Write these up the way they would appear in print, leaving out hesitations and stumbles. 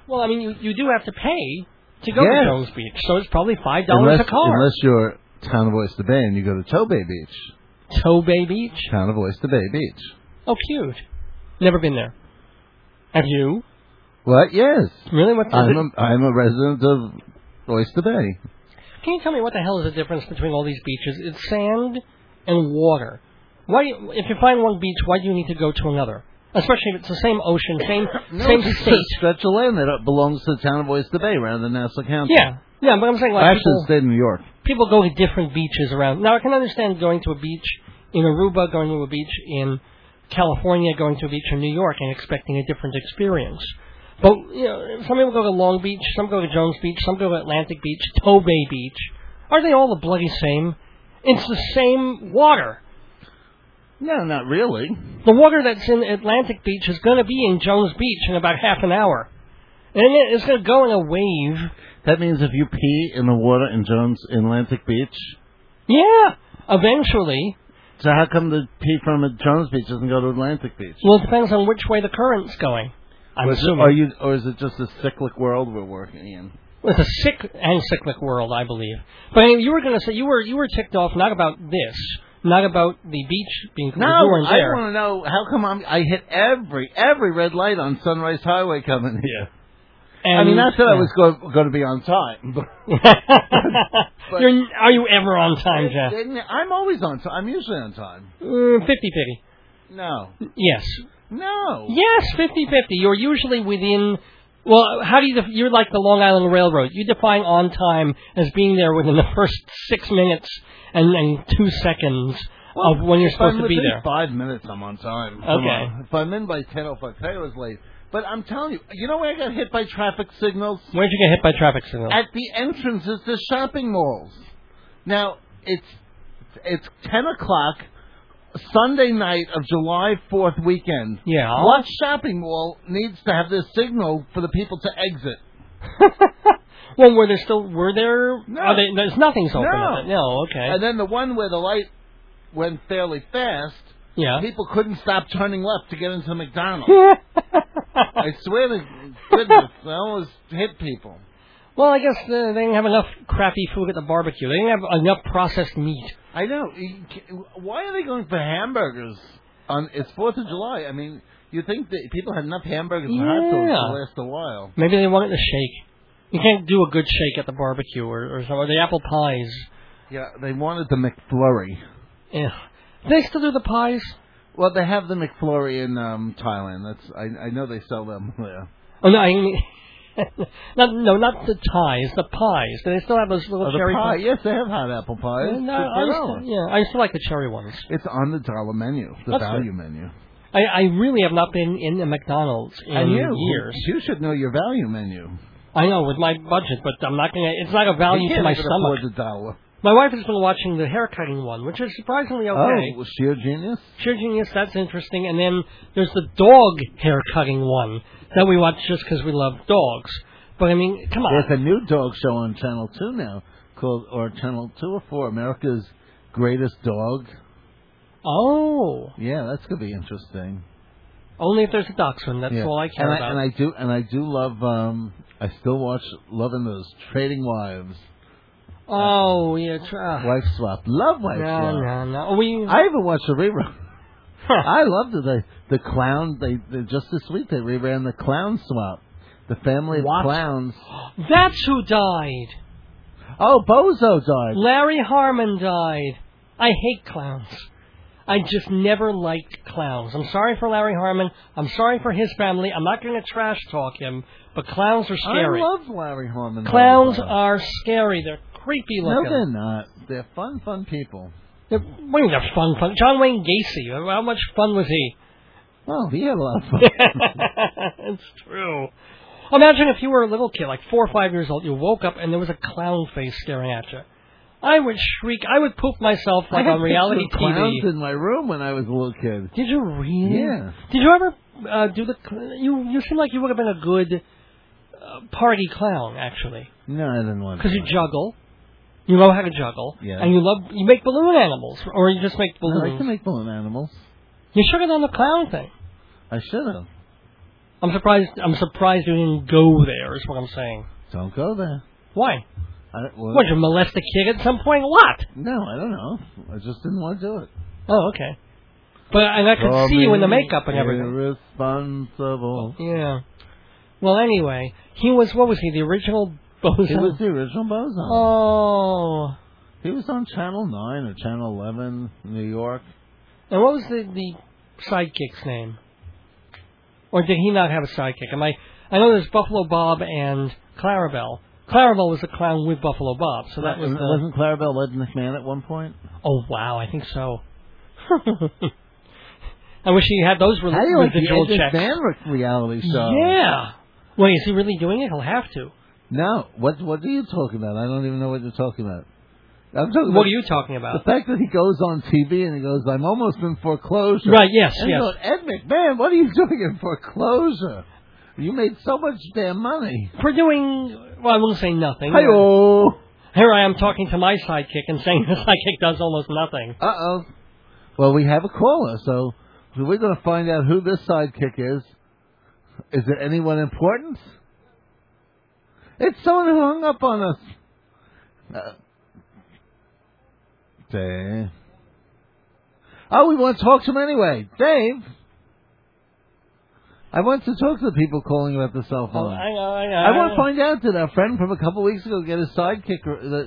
Well, I mean, you do have to pay to go to Jones Beach, so it's probably $5 a car. Unless you're Town of Oyster Bay and you go to Tobay Beach. Tobay Beach? Town of Oyster Bay Beach. Oh, cute. Never been there. Have you? What? Yes. Really? I'm a resident of Oyster Bay. Can you tell me what the hell is the difference between all these beaches? It's sand and water. Why, if you find one beach, why do you need to go to another? Especially if it's the same ocean, same state. It's a stretch of land that belongs to the Town of Oyster Bay around the Nassau County. Yeah, but I'm saying like actually the state of New York. People go to different beaches around. Now I can understand going to a beach in Aruba, going to a beach in California, going to a beach in New York, and expecting a different experience. But some people go to Long Beach, some go to Jones Beach, some go to Atlantic Beach, Tobay Beach. Are they all the bloody same? It's the same water. No, not really. The water that's in Atlantic Beach is going to be in Jones Beach in about half an hour. And it's going to go in a wave. That means if you pee in the water in Atlantic Beach? Yeah, eventually. So how come the pee from Jones Beach doesn't go to Atlantic Beach? Well, it depends on which way the current's going. I'm assuming. Or is it just a cyclic world we're working in? Well, it's a sick and cyclic world, I believe. But you were going to say you were ticked off not about this. Not about the beach being closed. No, I want to know how come I hit every red light on Sunrise Highway coming here. And, I mean, not that I was going to be on time. But are you ever on time, Jeff? I'm always on time. I'm usually on time. 50-50. No. Yes. No. Yes, 50-50. You're usually within... Well, how do you're like the Long Island Railroad. You define on time as being there within the first 6 minutes and 2 seconds of when you're supposed to be there. 5 minutes, I'm on time. Okay. If I'm in by 10:05, I was late. But I'm telling you, you know where I got hit by traffic signals? Where'd you get hit by traffic signals? At the entrances to shopping malls. Now, it's 10 o'clock, Sunday night of July 4th weekend. Yeah. What shopping mall needs to have this signal for the people to exit? Well, were there? No. There's nothing's open. No. No, okay. And then the one where the light went fairly fast, people couldn't stop turning left to get into McDonald's. I swear to goodness, I almost hit people. Well, I guess they didn't have enough crappy food at the barbecue. They didn't have enough processed meat. I know. Why are they going for hamburgers? It's 4th of July. I mean, you think that people had enough hamburgers and hot dogs to last a while. Maybe they wanted to shake. You can't do a good shake at the barbecue or something. Or the apple pies. Yeah, they wanted the McFlurry. Yeah. Do they still do the pies? Well, they have the McFlurry in Thailand. I know they sell them there. Oh, no, I mean... not the ties, the pies. Do they still have those little cherry pies? Yes, they have hot apple pies. I still like the cherry ones. It's on the dollar menu, the value menu. I really have not been in a McDonald's in years. You should know your value menu. I know, with my budget, but I'm not going to... It's not a value to my stomach. Afford the dollar. My wife has been watching the haircutting one, which is surprisingly okay. Oh, Sheer Genius? Sheer Genius, that's interesting. And then there's the dog haircutting one that we watch just because we love dogs. But, I mean, come on. There's a new dog show on Channel 2 now, or Channel 2 or 4, America's Greatest Dog. Oh. Yeah, that's going to be interesting. Only if there's a dachshund. That's all I care about. And I do love, I still loving those Trading Wives. Oh, yeah. Wife Swap. Love Wife Swap. No. I even watched the rerun. I loved it. The clown, they just this week they reran the Clown Swap. The family of clowns. That's who died. Oh, Bozo died. Larry Harmon died. I hate clowns. I just never liked clowns. I'm sorry for Larry Harmon. I'm sorry for his family. I'm not going to trash talk him, but clowns are scary. I love Larry Harmon. Clowns are scary. They're creepy looking. No, they're not. They're fun people. What do you mean they're fun? John Wayne Gacy. How much fun was he? Well, he had a lot of fun. It's true. Imagine if you were a little kid, like 4 or 5 years old, you woke up and there was a clown face staring at you. I would shriek. I would poop myself like on reality TV. I had clowns in my room when I was a little kid. Did you really? Yeah. Did you ever do the... You seem like you would have been a good party clown, actually. No, I didn't want to. Because you juggle. You know how to juggle. Yeah. And you make balloon animals. Or you just make balloons. I like to make balloon animals. You should have done the clown thing. I should have. I'm surprised you didn't go there, is what I'm saying. Don't go there. Why? What, you molest a kid at some point? What? No, I don't know. I just didn't want to do it. Oh, okay. But I could see you in the makeup and everything. Irresponsible. Yeah. Well, anyway, what was he, the original Bozo? He was the original Bozo. Oh. He was on Channel 9 or Channel 11, New York. And what was the sidekick's name? Or did he not have a sidekick? I know there's Buffalo Bob and Clarabelle. Clarabelle was the clown with Buffalo Bob, so that was Wasn't Clarabelle Ed McMahon at one point? Oh, wow, I think so. I wish he had those residual checks. How do you like the reality show? Yeah. Wait, is he really doing it? He'll have to. No. What are you talking about? I don't even know what you're talking about. What are you talking about? The fact that he goes on TV and he goes, I'm almost in foreclosure. Right, yes, and yes. Goes, Ed McMahon, what are you doing in foreclosure? You made so much damn money. For doing, well, I won't say nothing. Hi-oh. Here I am talking to my sidekick and saying the sidekick does almost nothing. Uh-oh. Well, we have a caller, so we're going to find out who this sidekick is. Is it anyone important? It's someone who hung up on us. Dave. Oh, we want to talk to him anyway. Dave. I want to talk to the people calling about the cell phone. I want to find out, did our friend from a couple of weeks ago get his sidekick,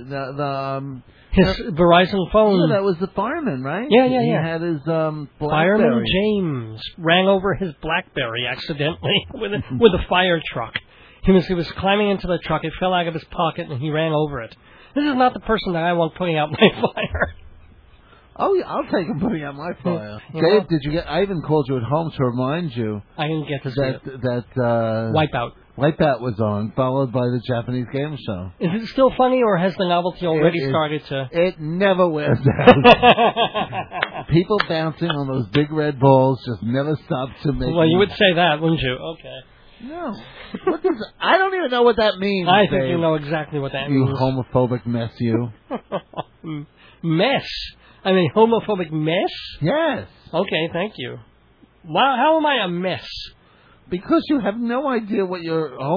his Verizon phone? Yeah, that was the fireman, right? Yeah. He had his BlackBerry. Fireman James ran over his BlackBerry accidentally with a fire truck. He was climbing into the truck. It fell out of his pocket, and he ran over it. This is not the person that I want putting out my fire. Oh, yeah, I'll take him putting out my fire. Dave, did you get? I even called you at home to remind you. I didn't get to see it. That Wipeout. Wipeout was on, followed by the Japanese game show. Is it still funny, or has the novelty already started to? It never wears out. People bouncing on those big red balls just never stop to make. Well, you would say that, wouldn't you? Okay. No. I don't even know what that means. I think you know exactly what that means. You homophobic mess, you. Mess? I mean, homophobic mess? Yes. Okay, thank you. Wow, how am I a mess? Because you have no idea what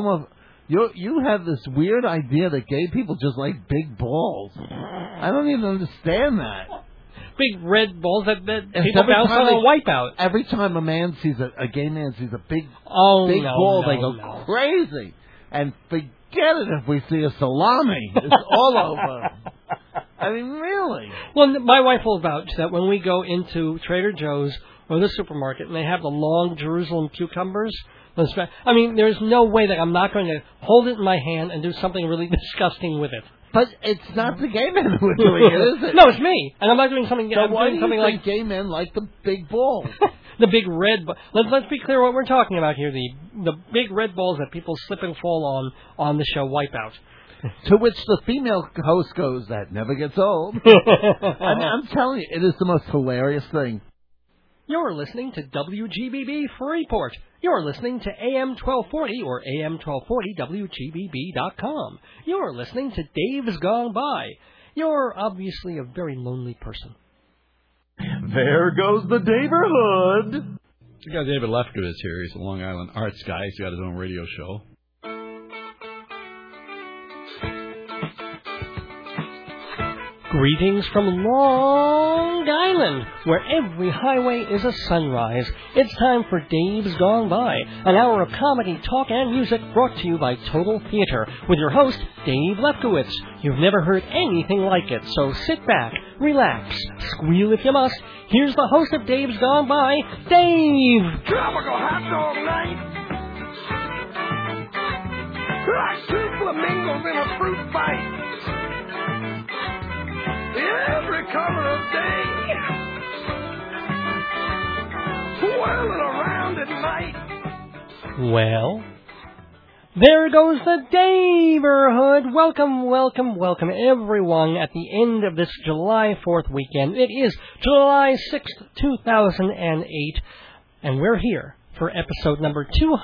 you have this weird idea that gay people just like big balls. I don't even understand that. Big red balls that people bounce on a Wipeout. Every time a man sees a gay man sees a big ball, they go crazy. And forget it if we see a salami. It's all over. I mean, really. Well, my wife will vouch that when we go into Trader Joe's or the supermarket and they have the long Jerusalem cucumbers, I mean, there's no way that I'm not going to hold it in my hand and do something really disgusting with it. But it's not the gay men who are doing it, is it? No, it's me. And I'm not doing something... So why do you think gay men like the big balls? The big red... Let's be clear what we're talking about here. The big red balls that people slip and fall on the show Wipeout. To which the female host goes, that never gets old. I'm telling you, it is the most hilarious thing. You're listening to WGBB Freeport. You're listening to AM 1240 or AM1240WGBB.com. You're listening to Dave's Gone By. You're obviously a very lonely person. There goes the Daverhood. We got David Lefkowitz here. He's a Long Island arts guy. He's got his own radio show. Greetings from Long Island, where every highway is a sunrise. It's time for Dave's Gone By, an hour of comedy, talk, and music brought to you by Total Theater, with your host, Dave Lefkowitz. You've never heard anything like it, so sit back, relax, squeal if you must. Here's the host of Dave's Gone By, Dave! Tropical hot dog night, like two flamingos in a fruit fight. Every color of day, swirling around at night. Well, there goes the Daverhood. Welcome, everyone, at the end of this July 4th weekend. It is July 6th, 2008, and we're here for episode number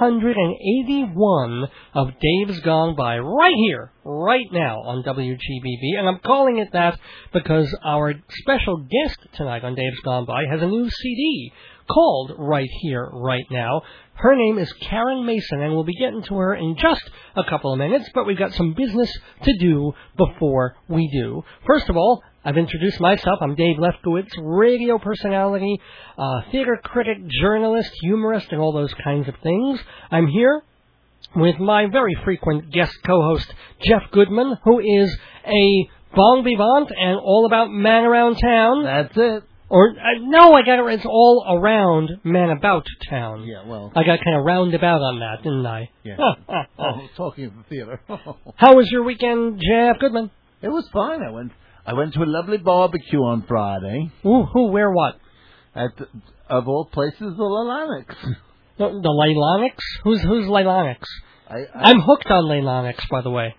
281 of Dave's Gone By, right here, right now on WGBB. And I'm calling it that because our special guest tonight on Dave's Gone By has a new CD called right here, right now. Her name is Karen Mason, and we'll be getting to her in just a couple of minutes, but we've got some business to do before we do. First of all, I've introduced myself. I'm Dave Lefkowitz, radio personality, theater critic, journalist, humorist, and all those kinds of things. I'm here with my very frequent guest co-host, Jeff Goodman, who is a bon vivant and all about man around town. That's it. Or, no, I got it right. It's all around man about town. Yeah, well. I got kind of roundabout on that, didn't I? Yeah. Talking of the theater. How was your weekend, Jeff Goodman? It was fine. I went to a lovely barbecue on Friday. Ooh, who, where, what? At, of all places, the Leilanics. The Leilanics? Who's Leilanics? I'm hooked on Leilanics, by the way.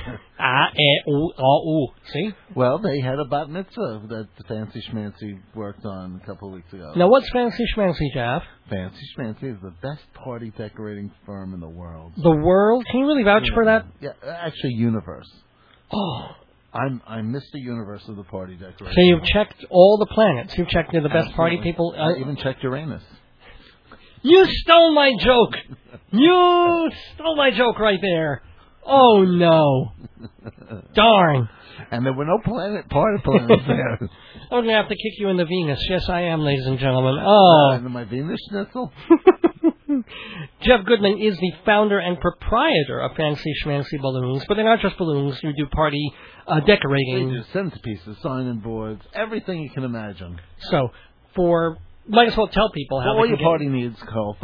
See? Well, they had a bat mitzvah that Fancy Schmancy worked on a couple of weeks ago. Now, what's Fancy Schmancy, Jeff? Fancy Schmancy is the best party decorating firm in the world. The world? Can you really vouch for that? Yeah, actually, universe. Oh. I'm Mr. Universe of the party decorating. So you've checked all the planets. You've checked the best party people. I even checked Uranus. You stole my joke. You stole my joke right there. Oh, no. Darn. And there were no party planets there. I'm going to have to kick you into Venus. Yes, I am, ladies and gentlemen. Oh. Into my Venus schnitzel? Jeff Goodman is the founder and proprietor of Fancy Schmancy Balloons, but they're not just balloons. You do party decorating. They do centerpieces, sign-in boards, everything you can imagine. So, might as well tell people how all your party needs, call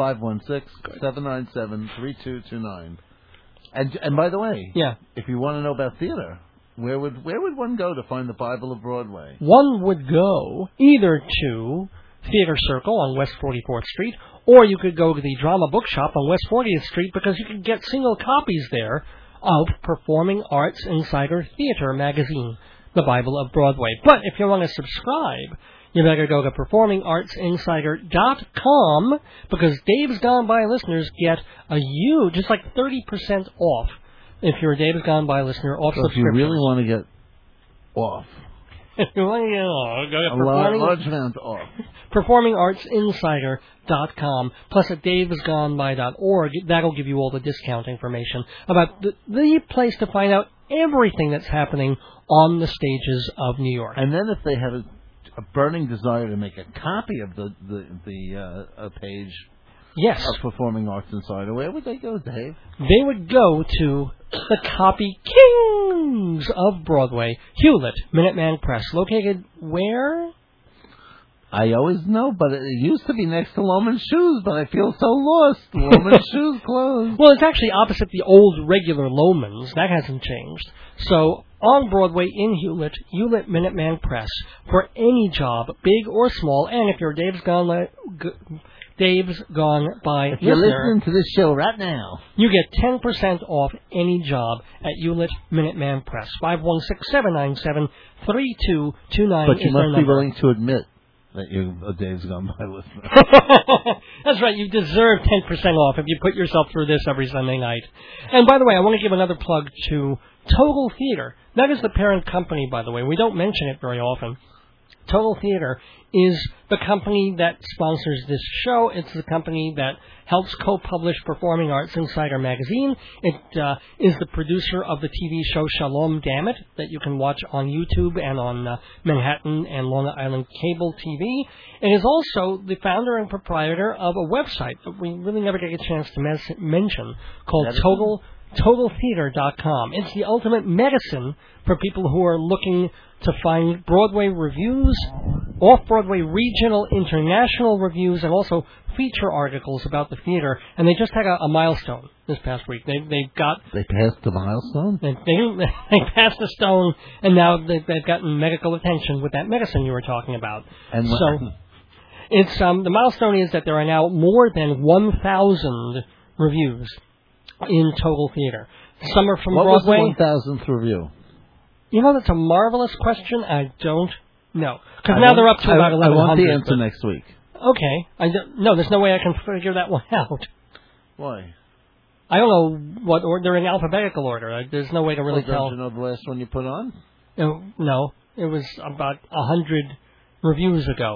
516-797-3229. And by the way, if you want to know about theater, where would one go to find the Bible of Broadway? One would go either to Theater Circle on West 44th Street, or you could go to the Drama Bookshop on West 40th Street, because you can get single copies there of Performing Arts Insider Theater magazine, the Bible of Broadway. But if you want to subscribe, you better go to performingartsinsider.com, because Dave's Gone By listeners get a huge, just like 30% off if you're a Dave's Gone By listener off subscription. If you really want to get off. If you want to get off, go to large amount off. performingartsinsider.com, plus at davesgoneby.org. That'll give you all the discount information about the place to find out everything that's happening on the stages of New York. And then if they have a burning desire to make a copy of the page of Performing Arts Insider, where would they go, Dave? They would go to the Copy Kings of Broadway, Hewlett Minuteman Press, located where? I always know, but it used to be next to Loman Shoes, but I feel so lost. Loman Shoes closed. Well, it's actually opposite the old regular Loman's. That hasn't changed. So, on Broadway in Hewlett, Hewlett Minuteman Press, for any job, big or small, and if you're Dave's Gone By if you're listener, listening to this show right now, you get 10% off any job at Hewlett Minuteman Press. 516-797-3229. But you must be willing to admit that you're a Dave's Gone By listener. That's right. You deserve 10% off if you put yourself through this every Sunday night. And by the way, I want to give another plug to Total Theater. That is the parent company, by the way. We don't mention it very often. Total Theater is the company that sponsors this show. It's the company that helps co-publish Performing Arts Insider magazine. It is the producer of the TV show Shalom Dammit that you can watch on YouTube and on Manhattan and Long Island cable TV. It is also the founder and proprietor of a website that we really never get a chance to mention called TotalTheater.com. It's the ultimate medicine for people who are looking to find Broadway reviews, off-Broadway regional, international reviews, and also feature articles about the theater. And they just had a milestone this past week. They passed the milestone? They passed the stone, and now they've gotten medical attention with that medicine you were talking about. And so it's the milestone is that there are now more than 1,000 reviews in Total Theater. Some are from Broadway. What was the 1,000th review? You know, that's a marvelous question. I don't know. Because now they're up to about 1,100. I want the answer next week. Okay. No, there's no way I can figure that one out. Why? I don't know what order. They're in alphabetical order. There's no way to really tell. Don't you know the last one you put on? No. It was about 100 reviews ago.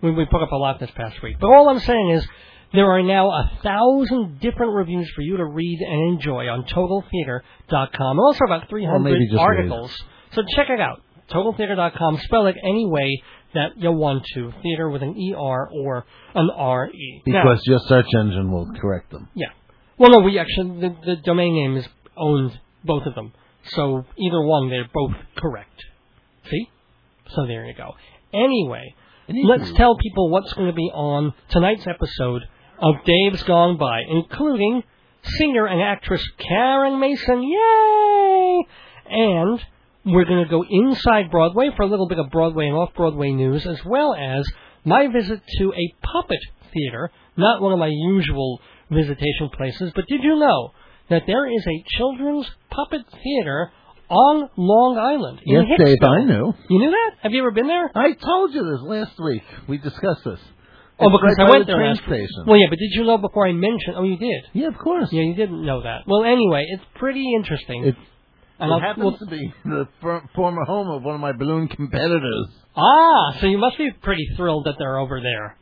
We put up a lot this past week. But all I'm saying is there are now 1,000 different reviews for you to read and enjoy on TotalTheater.com. Also about 300 articles. So check it out. TotalTheater.com. Spell it any way that you want to. Theater with an E-R or an R-E. Because your search engine will correct them. Yeah. Well, no, we actually, the domain name is owned, both of them. So either one, they're both correct. See? So there you go. Anyway, let's tell people what's going to be on tonight's episode of Dave's Gone By, including singer and actress Karen Mason. Yay! And we're going to go inside Broadway for a little bit of Broadway and off-Broadway news, as well as my visit to a puppet theater, not one of my usual visitation places, but did you know that there is a children's puppet theater on Long Island? Yes, Dave, I knew. You knew that? Have you ever been there? I told you this last week. We discussed this. Oh, because right I went the there train last station. Well, yeah, but did you know before I mentioned? Oh, you did? Yeah, of course. Yeah, you didn't know that. Well, anyway, it's pretty interesting. It happens to be the former home of one of my balloon competitors. Ah, so you must be pretty thrilled that they're over there.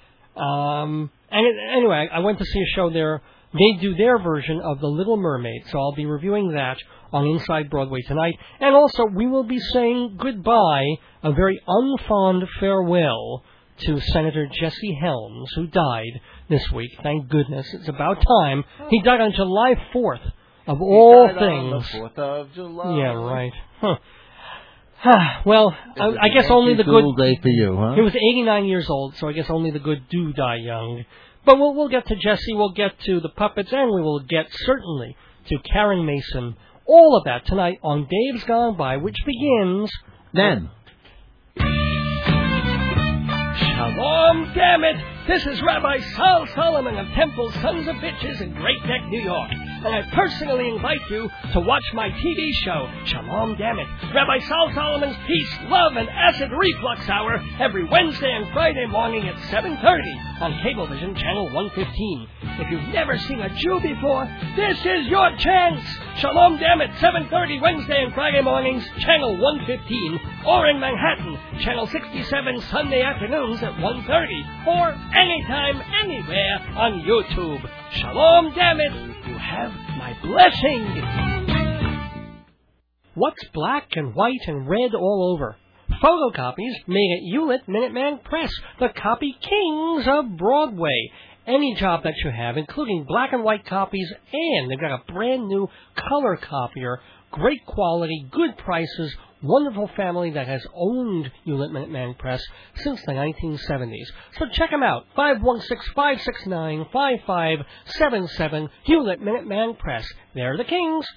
Anyway, I went to see a show there. They do their version of The Little Mermaid, so I'll be reviewing that on Inside Broadway tonight. And also, we will be saying goodbye, a very unfond farewell, to Senator Jesse Helms, who died this week. Thank goodness. It's about time. He died on July 4th, of all things. On the 4th of July. Yeah, right. Huh. Well, I guess only the good... day for you, huh? He was 89 years old, so I guess only the good do die young. But we'll get to Jesse, we'll get to the puppets, and we will get, certainly, to Karen Mason. All of that tonight on Dave's Gone By, which begins... Then. Shalom, damn it! This is Rabbi Sal Solomon of Temple Sons of Bitches in Great Neck, New York. And I personally invite you to watch my TV show, Shalom, damn it! Rabbi Sal Solomon's Peace, Love, and Acid Reflux Hour every Wednesday and Friday morning at 7:30 on Cablevision Channel 115. If you've never seen a Jew before, this is your chance! Shalom, damn it! 7:30 Wednesday and Friday mornings, Channel 115, or in Manhattan, Channel 67 Sunday afternoons at 1:30, or anytime, anywhere on YouTube. Shalom, damn it! You have my blessing! What's black and white and red all over? Photocopies made at Hewlett Minuteman Press, the copy kings of Broadway. Any job that you have, including black and white copies, and they've got a brand new color copier, great quality, good prices, wonderful family that has owned Hewlett Minuteman Press since the 1970s. So check them out, 516-569-5577, Hewlett Minuteman Press. They're the kings.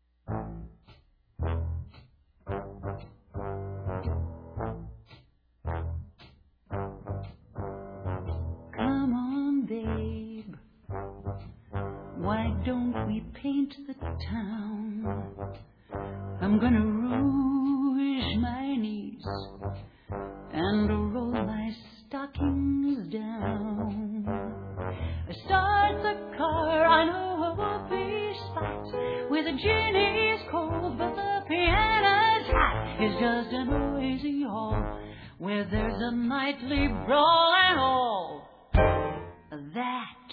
Come on, babe, why don't we paint the town? I'm gonna rouge my knees and roll my stockings down. Start the car on a whoopee spot with a Ginny's cold, but the piano's hot. It's just a noisy hall where there's a nightly brawl and all that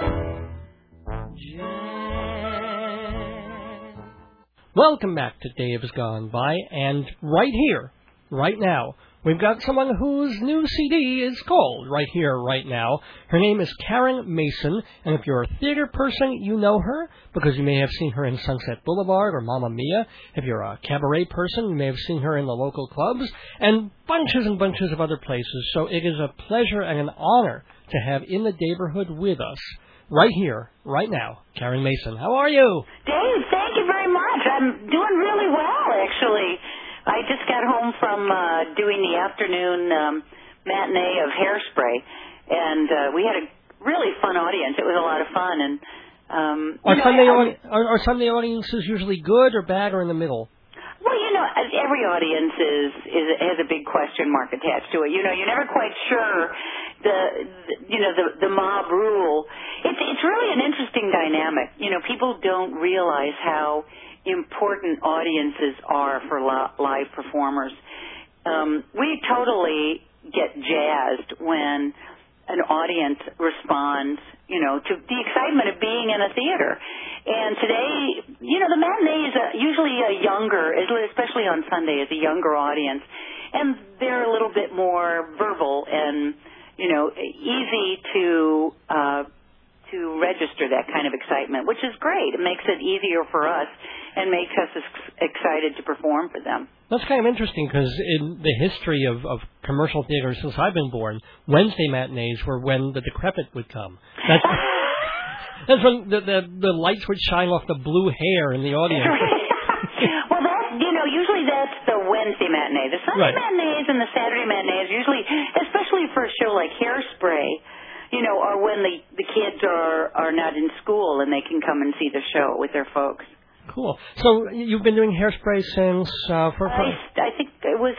jazz. Welcome back to Dave's Gone By, and right here, right now, we've got someone whose new CD is called Right Here, Right Now. Her name is Karen Mason, and if you're a theater person, you know her, because you may have seen her in Sunset Boulevard or Mamma Mia. If you're a cabaret person, you may have seen her in the local clubs, and bunches of other places. So it is a pleasure and an honor to have in the neighborhood with us, right here, right now, Karen Mason. How are you? Dave, thank you very much. I'm doing really well, actually. I just got home from doing the afternoon matinee of Hairspray, and we had a really fun audience. It was a lot of fun. And are Sunday audiences usually good or bad or in the middle? Well, every audience has a big question mark attached to it. You're never quite sure the mob rule. It's really an interesting dynamic. People don't realize how important audiences are for live performers. We totally get jazzed when an audience responds, to the excitement of being in a theater. And today, the matinee is usually a younger, especially on Sunday, is a younger audience. And they're a little bit more verbal and, easy to register that kind of excitement, which is great. It makes it easier for us and makes us excited to perform for them. That's kind of interesting because in the history of commercial theater since I've been born, Wednesday matinees were when the decrepit would come. That's when the lights would shine off the blue hair in the audience. Well, usually that's the Wednesday matinee. The Sunday matinees and the Saturday matinees usually, especially for a show like Hairspray, are when the kids are not in school and they can come and see the show with their folks. Cool. So you've been doing Hairspray since... I think it was...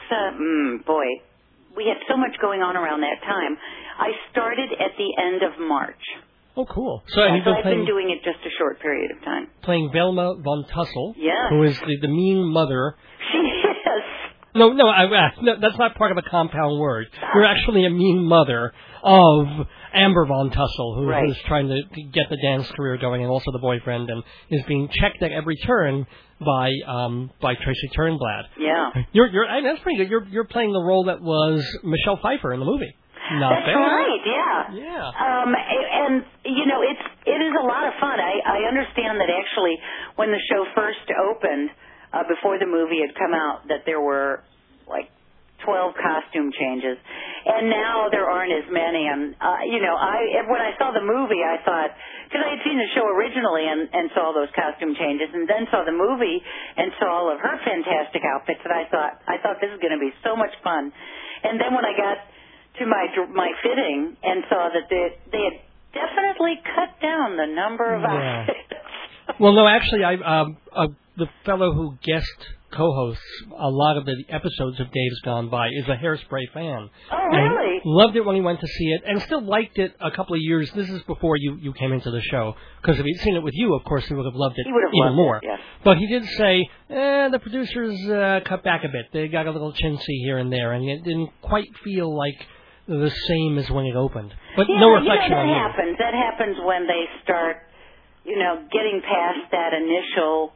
we had so much going on around that time. I started at the end of March. Oh, cool. So I've been doing it just a short period of time. Playing Velma von Tussle, yes. Who is the mean mother. She is. No, that's not part of a compound word. You're actually a mean mother of Amber von Tussle, who is trying to get the dance career going, and also the boyfriend, and is being checked at every turn by Tracy Turnblad. Yeah. That's pretty good. You're playing the role that was Michelle Pfeiffer in the movie. That's right, yeah. Yeah. And it is a lot of fun. I understand that actually when the show first opened, before the movie had come out, that there were like 12 costume changes, and now there aren't as many. And when I saw the movie, I thought, because I had seen the show originally and saw those costume changes, and then saw the movie and saw all of her fantastic outfits, and I thought this is going to be so much fun. And then when I got to my fitting and saw that they had definitely cut down the number of outfits. Well, no, actually, the fellow who guest co-hosts a lot of the episodes of Dave's Gone By is a Hairspray fan. Oh, really? And loved it when he went to see it, and still liked it a couple of years. This is before you came into the show, because if he'd seen it with you, of course, he would have loved it even more. Yes. But he did say, the producers cut back a bit. They got a little chintzy here and there, and it didn't quite feel like the same as when it opened. But no reflection on you. That happens when they start, getting past that initial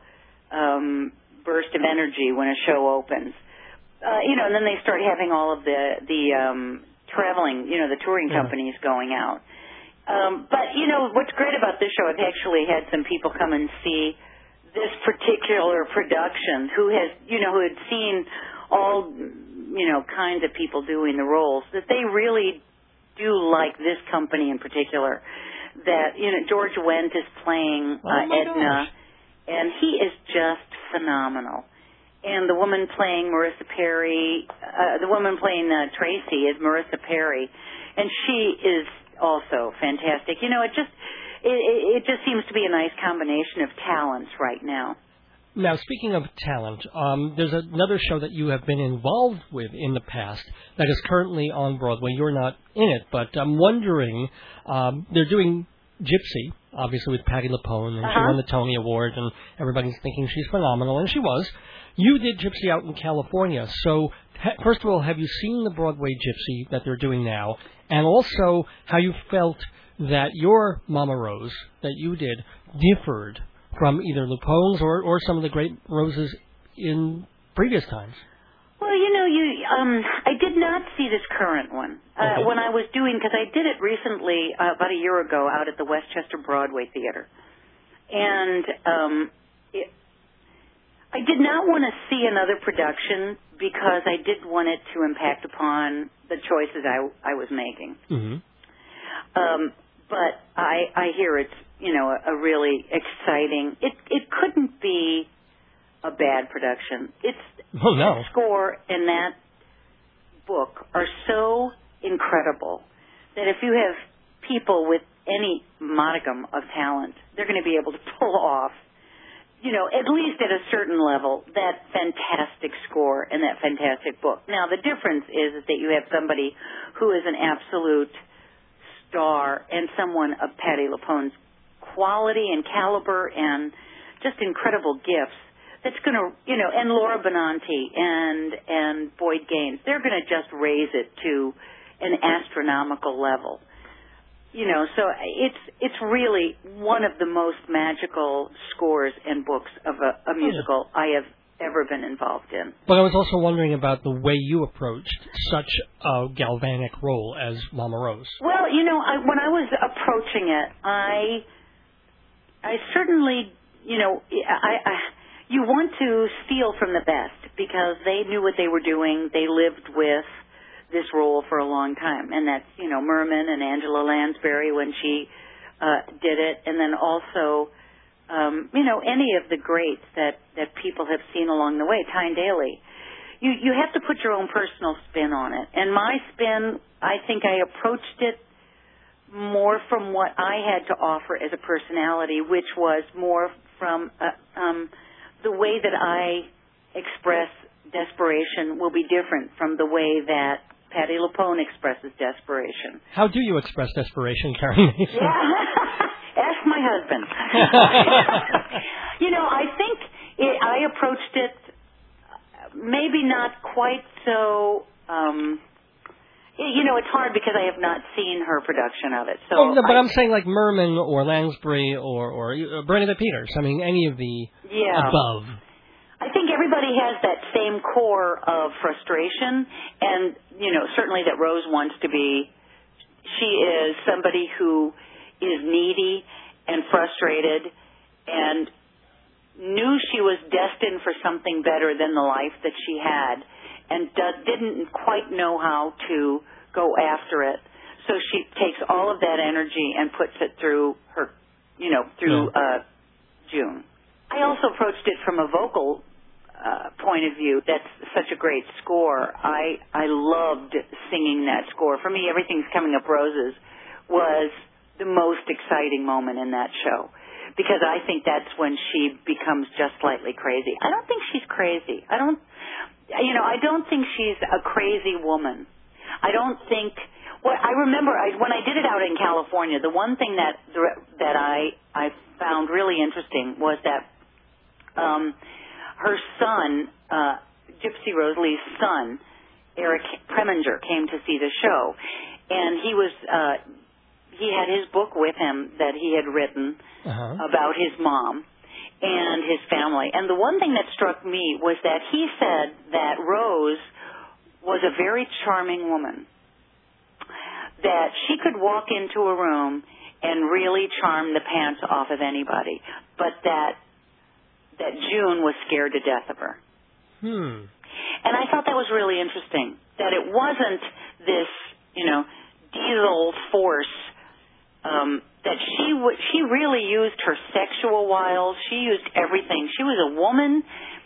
burst of energy when a show opens. And then they start having all of the traveling, the touring companies going out. But what's great about this show, I've actually had some people come and see this particular production who had seen all, kinds of people doing the roles, that they really do like this company in particular. That, George Wendt is playing Edna, and he is just phenomenal. And the woman playing Tracy is Marissa Perry, and she is also fantastic. It just seems to be a nice combination of talents right now. Now, speaking of talent, there's another show that you have been involved with in the past that is currently on Broadway. You're not in it, but I'm wondering, they're doing Gypsy, obviously with Patti LuPone, and she won the Tony Award, and everybody's thinking she's phenomenal, and she was. You did Gypsy out in California, so first of all, have you seen the Broadway Gypsy that they're doing now, and also how you felt that your Mama Rose that you did differed from either LuPone's or some of the great Roses in previous times? Well, I did not see this current one when I was doing, because I did it recently, about a year ago, out at the Westchester Broadway Theater. And I did not want to see another production because I did want it to impact upon the choices I was making. Mm-hmm. But I hear it's, a really exciting... It couldn't be a bad production. The score and that book are so incredible that if you have people with any modicum of talent, they're going to be able to pull off, at least at a certain level, that fantastic score and that fantastic book. Now, the difference is that you have somebody who is an absolute star and someone of Patti LuPone's quality and caliber and just incredible gifts that's going to, and Laura Benanti and Boyd Gaines, they're going to just raise it to an astronomical level. So it's really one of the most magical scores and books of a musical I have ever been involved in. But I was also wondering about the way you approached such a galvanic role as Mama Rose. Well, when I was approaching it, I certainly, you want to steal from the best because they knew what they were doing. They lived with this role for a long time, and that's, Merman and Angela Lansbury when she did it, and then also, any of the greats that people have seen along the way, Tyne Daly. You have to put your own personal spin on it, and my spin, I think I approached it more from what I had to offer as a personality, which was more from the way that I express desperation will be different from the way that Patti LuPone expresses desperation. How do you express desperation, Carrie Mason? Yeah. Ask my husband. I think I approached it maybe not quite so... it's hard because I have not seen her production of it. So no, but I'm saying like Merman or Lansbury or Bernadette Peters. I mean, any of the above. I think everybody has that same core of frustration, and, certainly that Rose wants to be. She is somebody who is needy and frustrated and knew she was destined for something better than the life that she had, and didn't quite know how to go after it. So she takes all of that energy and puts it through her, through June. I also approached it from a vocal point of view. That's such a great score. I loved singing that score. For me, Everything's Coming Up Roses was the most exciting moment in that show, because I think that's when she becomes just slightly crazy. I don't think she's crazy. I don't think she's a crazy woman. I don't think. Well, I remember when I did it out in California, the one thing that I found really interesting was that her son, Gypsy Rose Lee's son, Eric Preminger, came to see the show, and he had his book with him that he had written about his mom and his family. And the one thing that struck me was that he said that Rose was a very charming woman, that she could walk into a room and really charm the pants off of anybody, but that June was scared to death of her. And I thought that was really interesting, that it wasn't this, diesel force, that she really used her sexual wiles. She used everything. She was a woman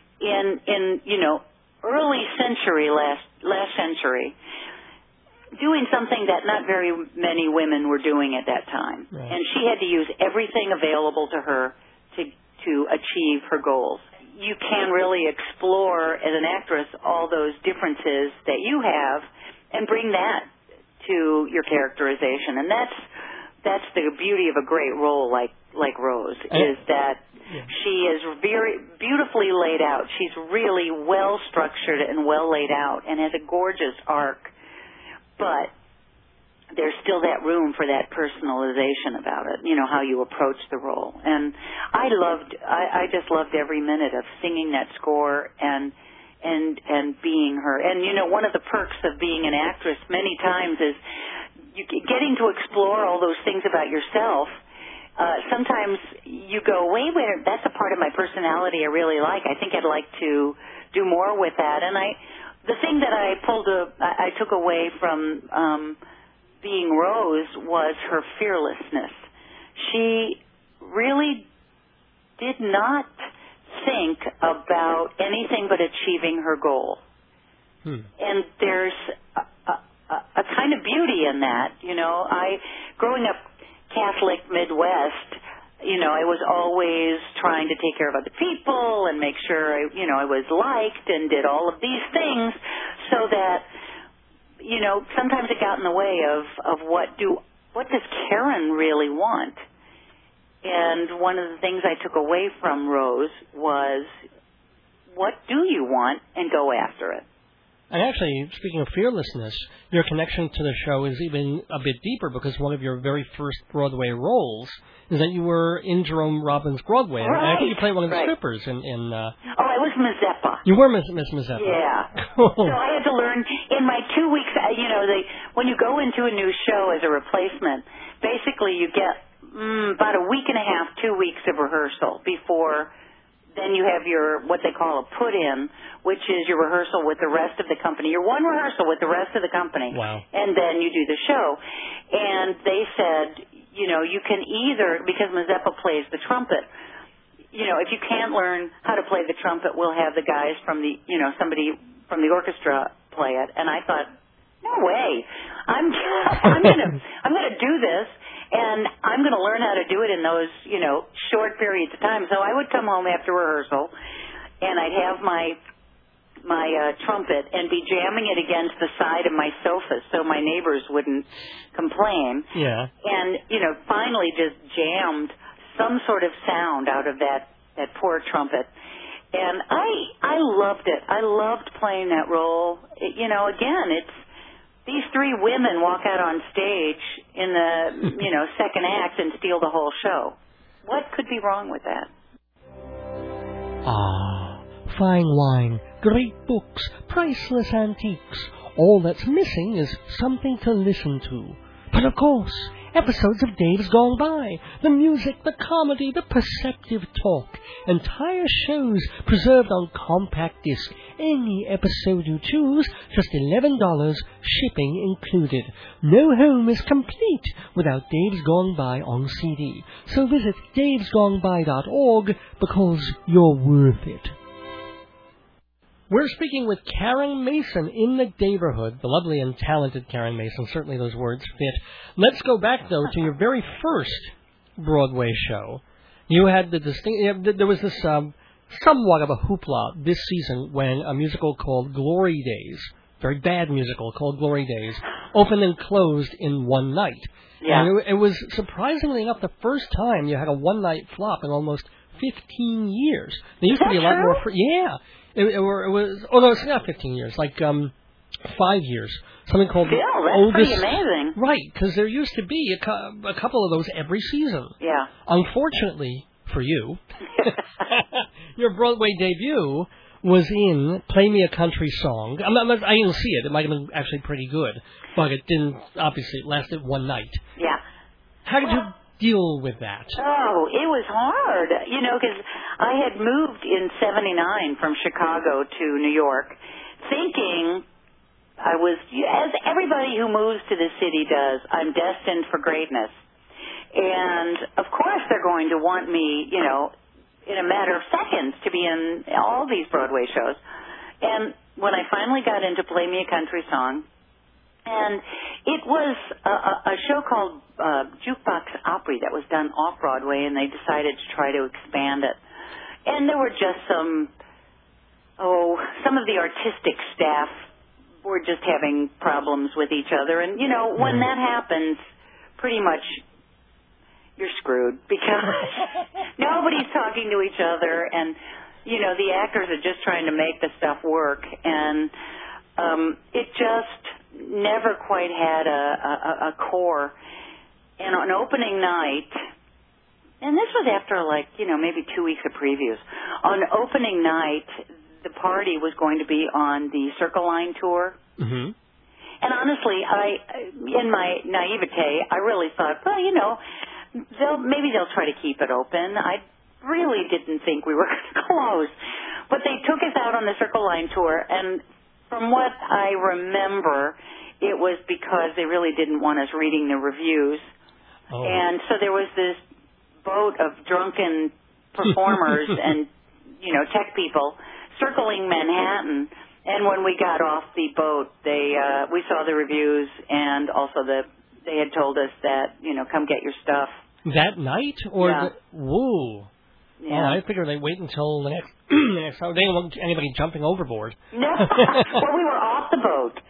in early century, last century, doing something that not very many women were doing at that time. Right. And she had to use everything available to her to achieve her goals. You can really explore, as an actress, all those differences that you have and bring that to your characterization. And that's the beauty of a great role like Rose, is that she is very beautifully laid out. She's really well structured and well laid out and has a gorgeous arc, but there's still that room for that personalization about it, how you approach the role. And I just loved every minute of singing that score and being her. And, one of the perks of being an actress many times is getting to explore all those things about yourself. Sometimes you go, wait, that's a part of my personality I really like. I think I'd like to do more with that. And the thing that I took away from being Rose was her fearlessness. She really did not think about anything but achieving her goal. And there's a kind of beauty in that. Growing up Catholic Midwest, I was always trying to take care of other people and make sure I was liked and did all of these things, so that sometimes it got in the way of what does Karen really want. And one of the things I took away from Rose was do you want, and go after it. And actually, speaking of fearlessness, your connection to the show is even a bit deeper because one of your very first Broadway roles is that you were in Jerome Robbins' Broadway. Right. And I think you played one of the Right. strippers in Oh, I was Mazeppa. You were Miss Mazeppa. Yeah. Cool. So I had to learn in my 2 weeks, when you go into a new show as a replacement, basically you get about a week and a half, 2 weeks of rehearsal before then you have your, what they call a put-in, which is your rehearsal with the rest of the company. Your one rehearsal with the rest of the company. Wow. And then you do the show. And they said, you can either, because Mazeppa plays the trumpet, if you can't learn how to play the trumpet, we'll have the guys from the, somebody from the orchestra play it. And I thought, no way. I'm gonna do this, and I'm gonna learn how to do it in those, short periods of time. So I would come home after rehearsal, and I'd have my trumpet and be jamming it against the side of my sofa so my neighbors wouldn't complain. Yeah. And, finally just jammed some sort of sound out of that poor trumpet. And I loved it. I loved playing that role. Again, it's these three women walk out on stage in the, second act and steal the whole show. What could be wrong with that? Ah, fine wine, great books, priceless antiques. All that's missing is something to listen to. But of course, episodes of Dave's Gone By, the music, the comedy, the perceptive talk, entire shows preserved on compact disc. Any episode you choose, just $11, shipping included. No home is complete without Dave's Gone By on CD. So visit davesgoneby.org because you're worth it. We're speaking with Karen Mason in the Neighborhood, the lovely and talented Karen Mason. Certainly those words fit. Let's go back, though, to your very first Broadway show. You had there was this somewhat of a hoopla this season when a musical called Glory Days, very bad musical called Glory Days, opened and closed in one night. Yeah. And it was, surprisingly enough, the first time you had a one-night flop in almost 15 years. There used to be a lot more... Yeah. It was, oh no, it's not 15 years, like 5 years. Something called that's pretty amazing. Right, because there used to be a couple of those every season. Yeah. Unfortunately for you, your Broadway debut was in Play Me a Country Song. I didn't see it. It might have been actually pretty good, but it didn't, obviously, it lasted one night. Yeah. How did you deal with that? Oh, it was hard, because I had moved in 79 from Chicago to New York, thinking I was, as everybody who moves to the city does, I'm destined for greatness. And, of course, they're going to want me, in a matter of seconds to be in all these Broadway shows. And when I finally got into Play Me a Country Song, and it was a show called Jukebox Opry that was done off-Broadway, and they decided to try to expand it. And there were just some of the artistic staff were just having problems with each other. And, when that happens, pretty much you're screwed because nobody's talking to each other. And, the actors are just trying to make the stuff work. And it just never quite had a core. And on opening night, and this was after maybe 2 weeks of previews, on opening night, the party was going to be on the Circle Line tour. Mm-hmm. And honestly, in my naivete, I really thought, maybe they'll try to keep it open. I really didn't think we were going to close. But they took us out on the Circle Line tour, and from what I remember, it was because they really didn't want us reading the reviews. Oh. And so there was this boat of drunken performers and, tech people circling Manhattan. And when we got off the boat, we saw the reviews, and also they had told us that, come get your stuff. That night? Or yeah. Whoa. Yeah. Oh, I figured they'd wait until the next time. They didn't want anybody jumping overboard. No. Well, we were off the boat.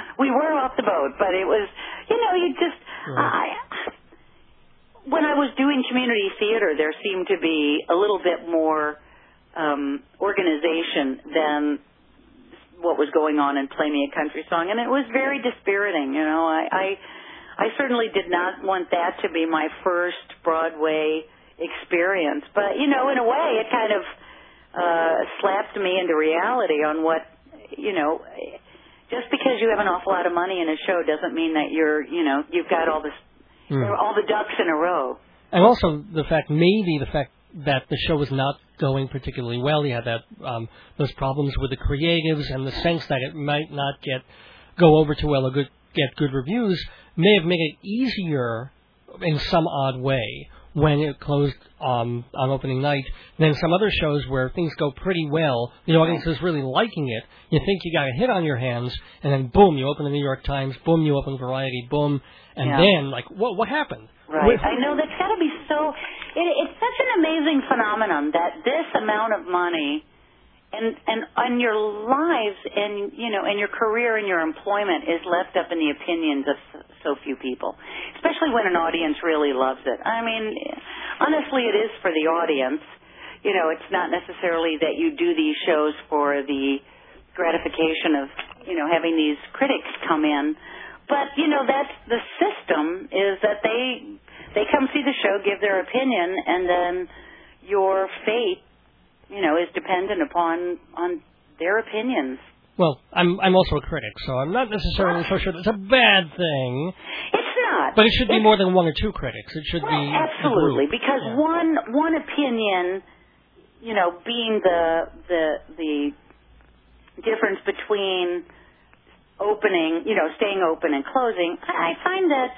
But it was, you just... Right. When I was doing community theater, there seemed to be a little bit more organization than what was going on in Play Me a Country Song, and it was very dispiriting. You know, I certainly did not want that to be my first Broadway experience, but you know, in a way, it kind of slapped me into reality on what, you know, just because you have an awful lot of money in a show doesn't mean that you've got all the ducks in a row. And also the fact that the show was not going particularly well. You had that those problems with the creatives and the sense that it might not go over too well or get good reviews may have made it easier in some odd way when it closed on opening night than some other shows where things go pretty well. The audience is really liking it. You think you got a hit on your hands, and then boom, you open the New York Times, boom, you open Variety, boom, and then like what happened? Right. I know that's got to be so. It's such an amazing phenomenon that this amount of money and your lives and and your career and your employment is left up in the opinions of so few people, especially when an audience really loves it. I mean, honestly, it is for the audience. You know, it's not necessarily that you do these shows for the gratification of having these critics come in, but that's the system, is that they come see the show, give their opinion, and then your fate is dependent on their opinions. Well, I'm also a critic, so I'm not necessarily so sure that's a bad thing. It's not. But it should be more than one or two critics. It should be absolutely, because one opinion, being the difference between opening, staying open and closing. I find that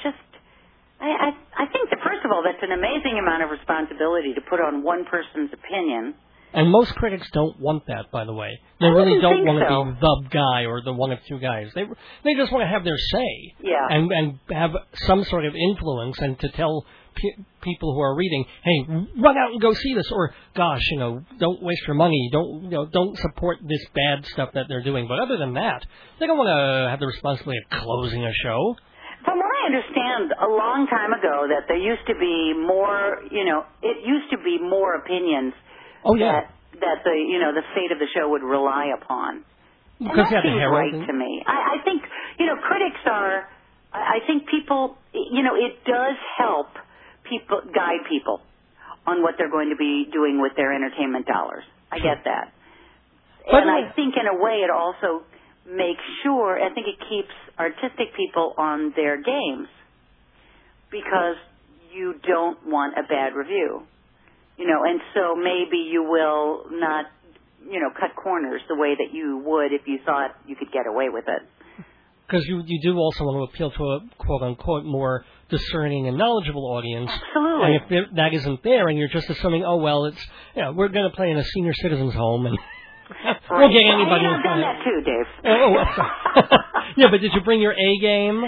I think that first of all, that's an amazing amount of responsibility to put on one person's opinion. And most critics don't want that, by the way. They really don't want to be the guy or the one of two guys. They just want to have their say. Yeah. And have some sort of influence, and to tell people who are reading, hey, run out and go see this, or gosh, don't waste your money. Don't support this bad stuff that they're doing. But other than that, they don't want to have the responsibility of closing a show. From what I understand, a long time ago, that there used to be more, it used to be more opinions. Oh, yeah. That the fate of the show would rely upon. Because that seems right to me. I think, critics are, I think people, it does help guide people on what they're going to be doing with their entertainment dollars. I get that. And I think in a way it also makes sure, I think it keeps artistic people on their games, because you don't want a bad review. And so maybe you will not, cut corners the way that you would if you thought you could get away with it. Because you do also want to appeal to a quote-unquote more discerning and knowledgeable audience. Absolutely. And if that isn't there, and you're just assuming, oh, well, it's, we're going to play in a senior citizens home, and we'll get anybody in I've done that too, Dave. Yeah, but did you bring your A game?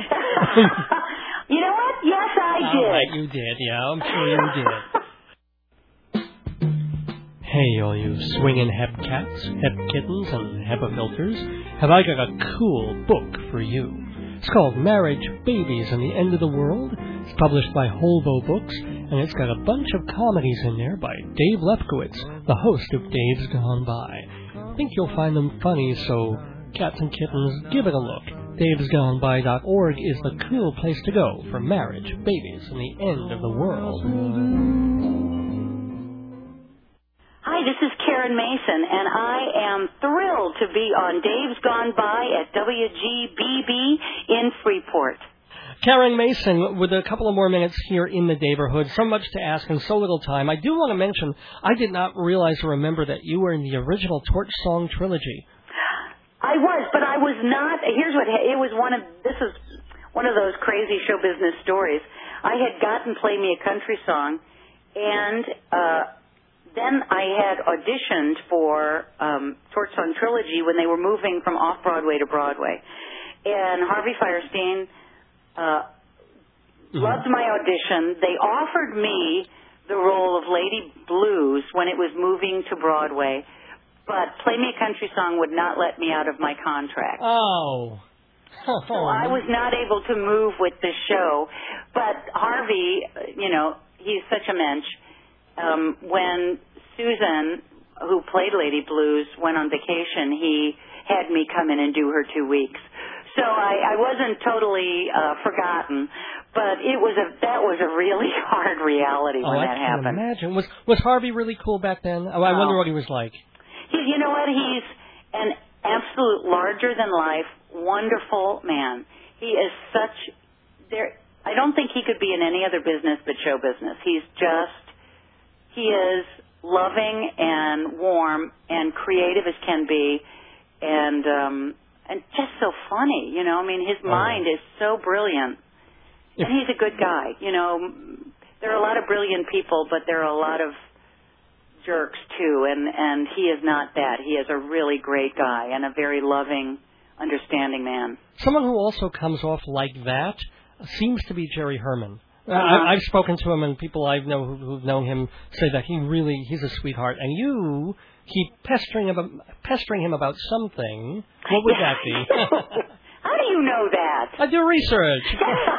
You know what? Yes, I did. All right, you did, yeah. I'm sure you did. Hey, all you swinging heb cats, heb kittens, and hebafilters, have I got a cool book for you. It's called Marriage, Babies, and the End of the World. It's published by Holvo Books, and it's got a bunch of comedies in there by Dave Lefkowitz, the host of Dave's Gone By. I think you'll find them funny, so cats and kittens, give it a look. davesgoneby.org is the cool place to go for marriage, babies, and the end of the world. Hi, this is Karen Mason, and I am thrilled to be on Dave's Gone By at WGBB in Freeport. Karen Mason, with a couple of more minutes here in the Daverhood, so much to ask and so little time. I do want to mention, I did not realize or remember that you were in the original Torch Song trilogy. I was, but I was not. Here's what, it was this is one of those crazy show business stories. I had gotten Play Me a Country Song, and then I had auditioned for Torch Song Trilogy when they were moving from off-Broadway to Broadway. And Harvey Fierstein loved my audition. They offered me the role of Lady Blues when it was moving to Broadway, but Play Me a Country Song would not let me out of my contract. Oh. So I was not able to move with the show. But Harvey, he's such a mensch. When Susan who played Lady Blues, went on vacation, he had me come in and do her 2 weeks. So I wasn't totally forgotten, but that was a really hard reality when that happened. I can imagine. Was Harvey really cool back then? I wonder what he was like. You know what? He's an absolute larger-than-life, wonderful man. He is I don't think he could be in any other business but show business. He is loving and warm and creative as can be, and just so funny, you know. I mean, his mind is so brilliant, and he's a good guy. You know, there are a lot of brilliant people, but there are a lot of jerks too, and he is not that. He is a really great guy and a very loving, understanding man. Someone who also comes off like that seems to be Jerry Herman. I've spoken to him, and people I know who've known him say that he's a sweetheart. And you keep pestering him about something. What would that be? How do you know that? I do research.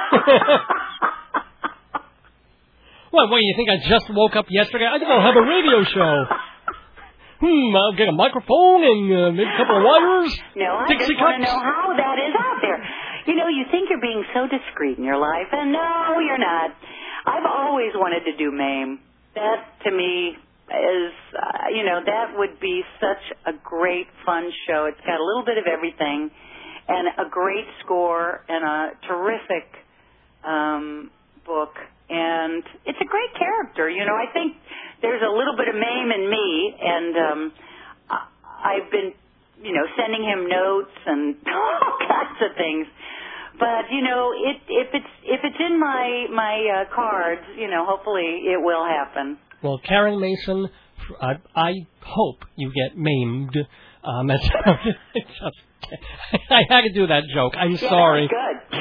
What, you think I just woke up yesterday? I think I'll have a radio show. I'll get a microphone and maybe a couple of wires. No, I just want to know how that is out there. You know, you think you're being so discreet in your life, and no, you're not. I've always wanted to do MAME. That, to me, is, that would be such a great, fun show. It's got a little bit of everything, and a great score, and a terrific book, and it's a great character. You know, I think there's a little bit of MAME in me, and I've been, sending him notes and all kinds of things. But if it's in my cards, hopefully it will happen. Well, Karen Mason, I hope you get maimed. I had to do that joke. I'm sorry. Good.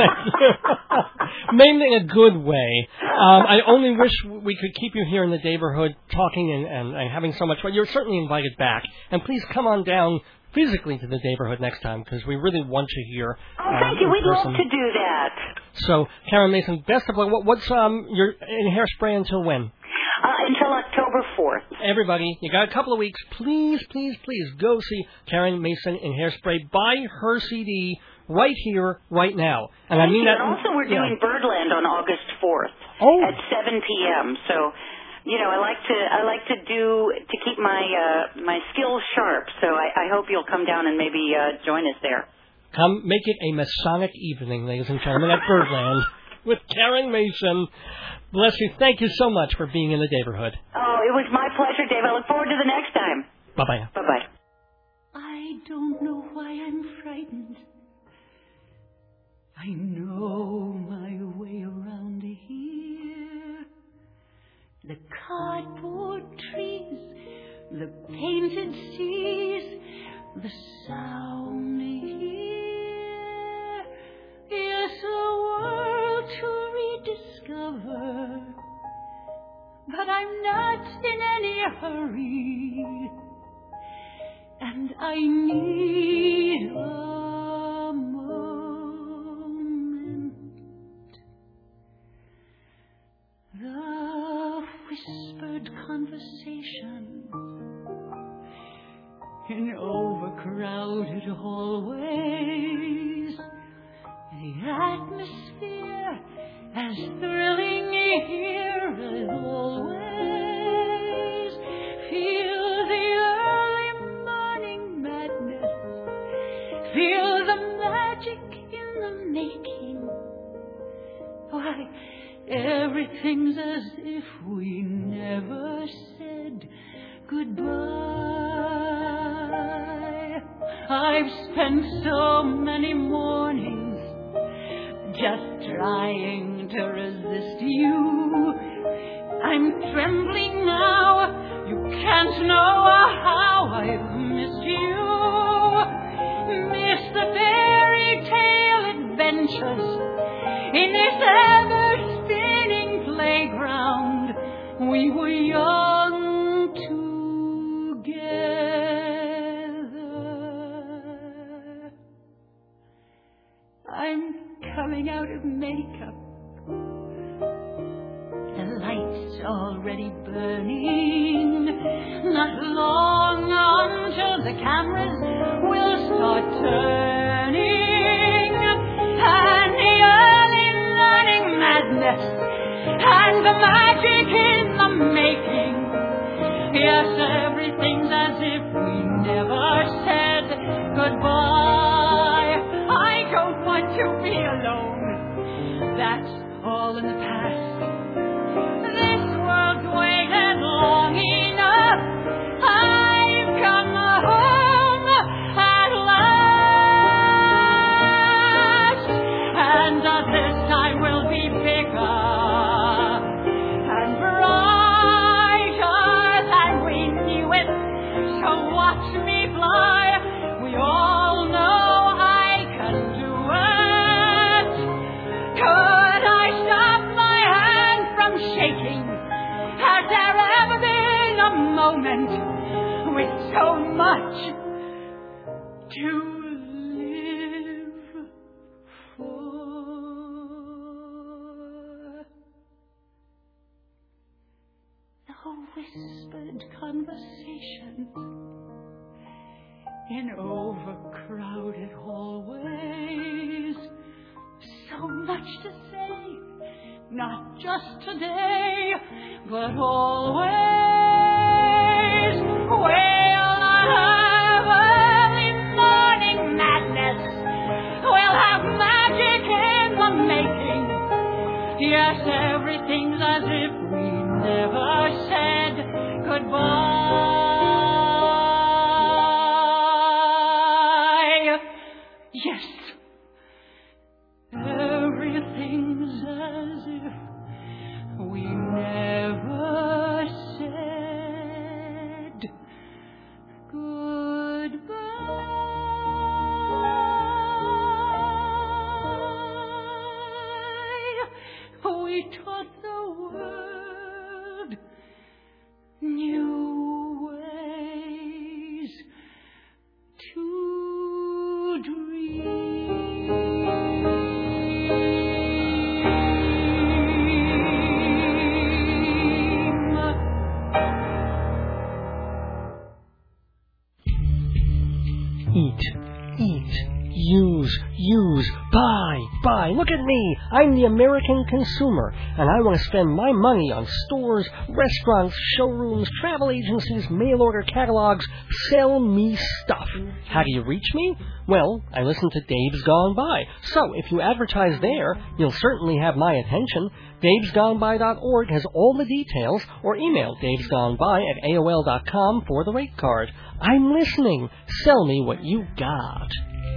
Maimed in a good way. I only wish we could keep you here in the neighborhood talking and having so much fun. You're certainly invited back. And please come on down physically to the neighborhood next time, because we really want you here. Oh, thank you. We'd love to do that. So, Karen Mason, best of luck. What's you're in Hairspray until when? Until October 4th. Everybody, you got a couple of weeks. Please, please, please go see Karen Mason in Hairspray. Buy her CD right here, right now. And I mean that. And also, we're doing Birdland on August 4th at 7 p.m. So, I like to keep my skills sharp. So I hope you'll come down and maybe join us there. Come, make it a Masonic evening, ladies and gentlemen, at Birdland with Karen Mason. Bless you. Thank you so much for being in the neighborhood. Oh, it was my pleasure, Dave. I look forward to the next time. Bye-bye. Bye-bye. I don't know why I'm frightened. I know my way around here. The cardboard trees, the painted seas, the sound here. Yes, a world to rediscover. But I'm not in any hurry. And I need a moment. The whispered conversation in overcrowded hallways. The atmosphere as thrilling here as always. Feel the early morning madness. Feel the magic in the making. Why, everything's as if we never said goodbye. I've spent so many mornings just trying to resist you. I'm trembling now. You can't know how I've missed you. Miss the fairy tale adventures in this ever-spinning playground. We were young together. I'm coming out of makeup. The light's already burning. Not long the magic in the making. Yes, everything's as if we never said goodbye. I don't want to be alone. That's all in the past. This world's waited long enough. I've come home at last. And this time will be bigger and brighter than we knew it. So watch me fly. We all know I can do it. Could I stop my hand from shaking? Has there ever been a moment with so much to live for? No whispered conversations in overcrowded hallways. So much to say, not just today, but always. We'll have early morning madness. We'll have magic in the making. Yes, everything's as if we never said goodbye. Yes, everything's as if we never said goodbye. We taught the world new ways to Eat, use, buy. Look at me. I'm the American consumer, and I want to spend my money on stores, restaurants, showrooms, travel agencies, mail order catalogs. Sell me stuff. How do you reach me? Well, I listen to Dave's Gone By. So if you advertise there, you'll certainly have my attention. DavesGoneBy.org has all the details, or email davesgoneby@aol.com for the rate card. I'm listening. Sell me what you got.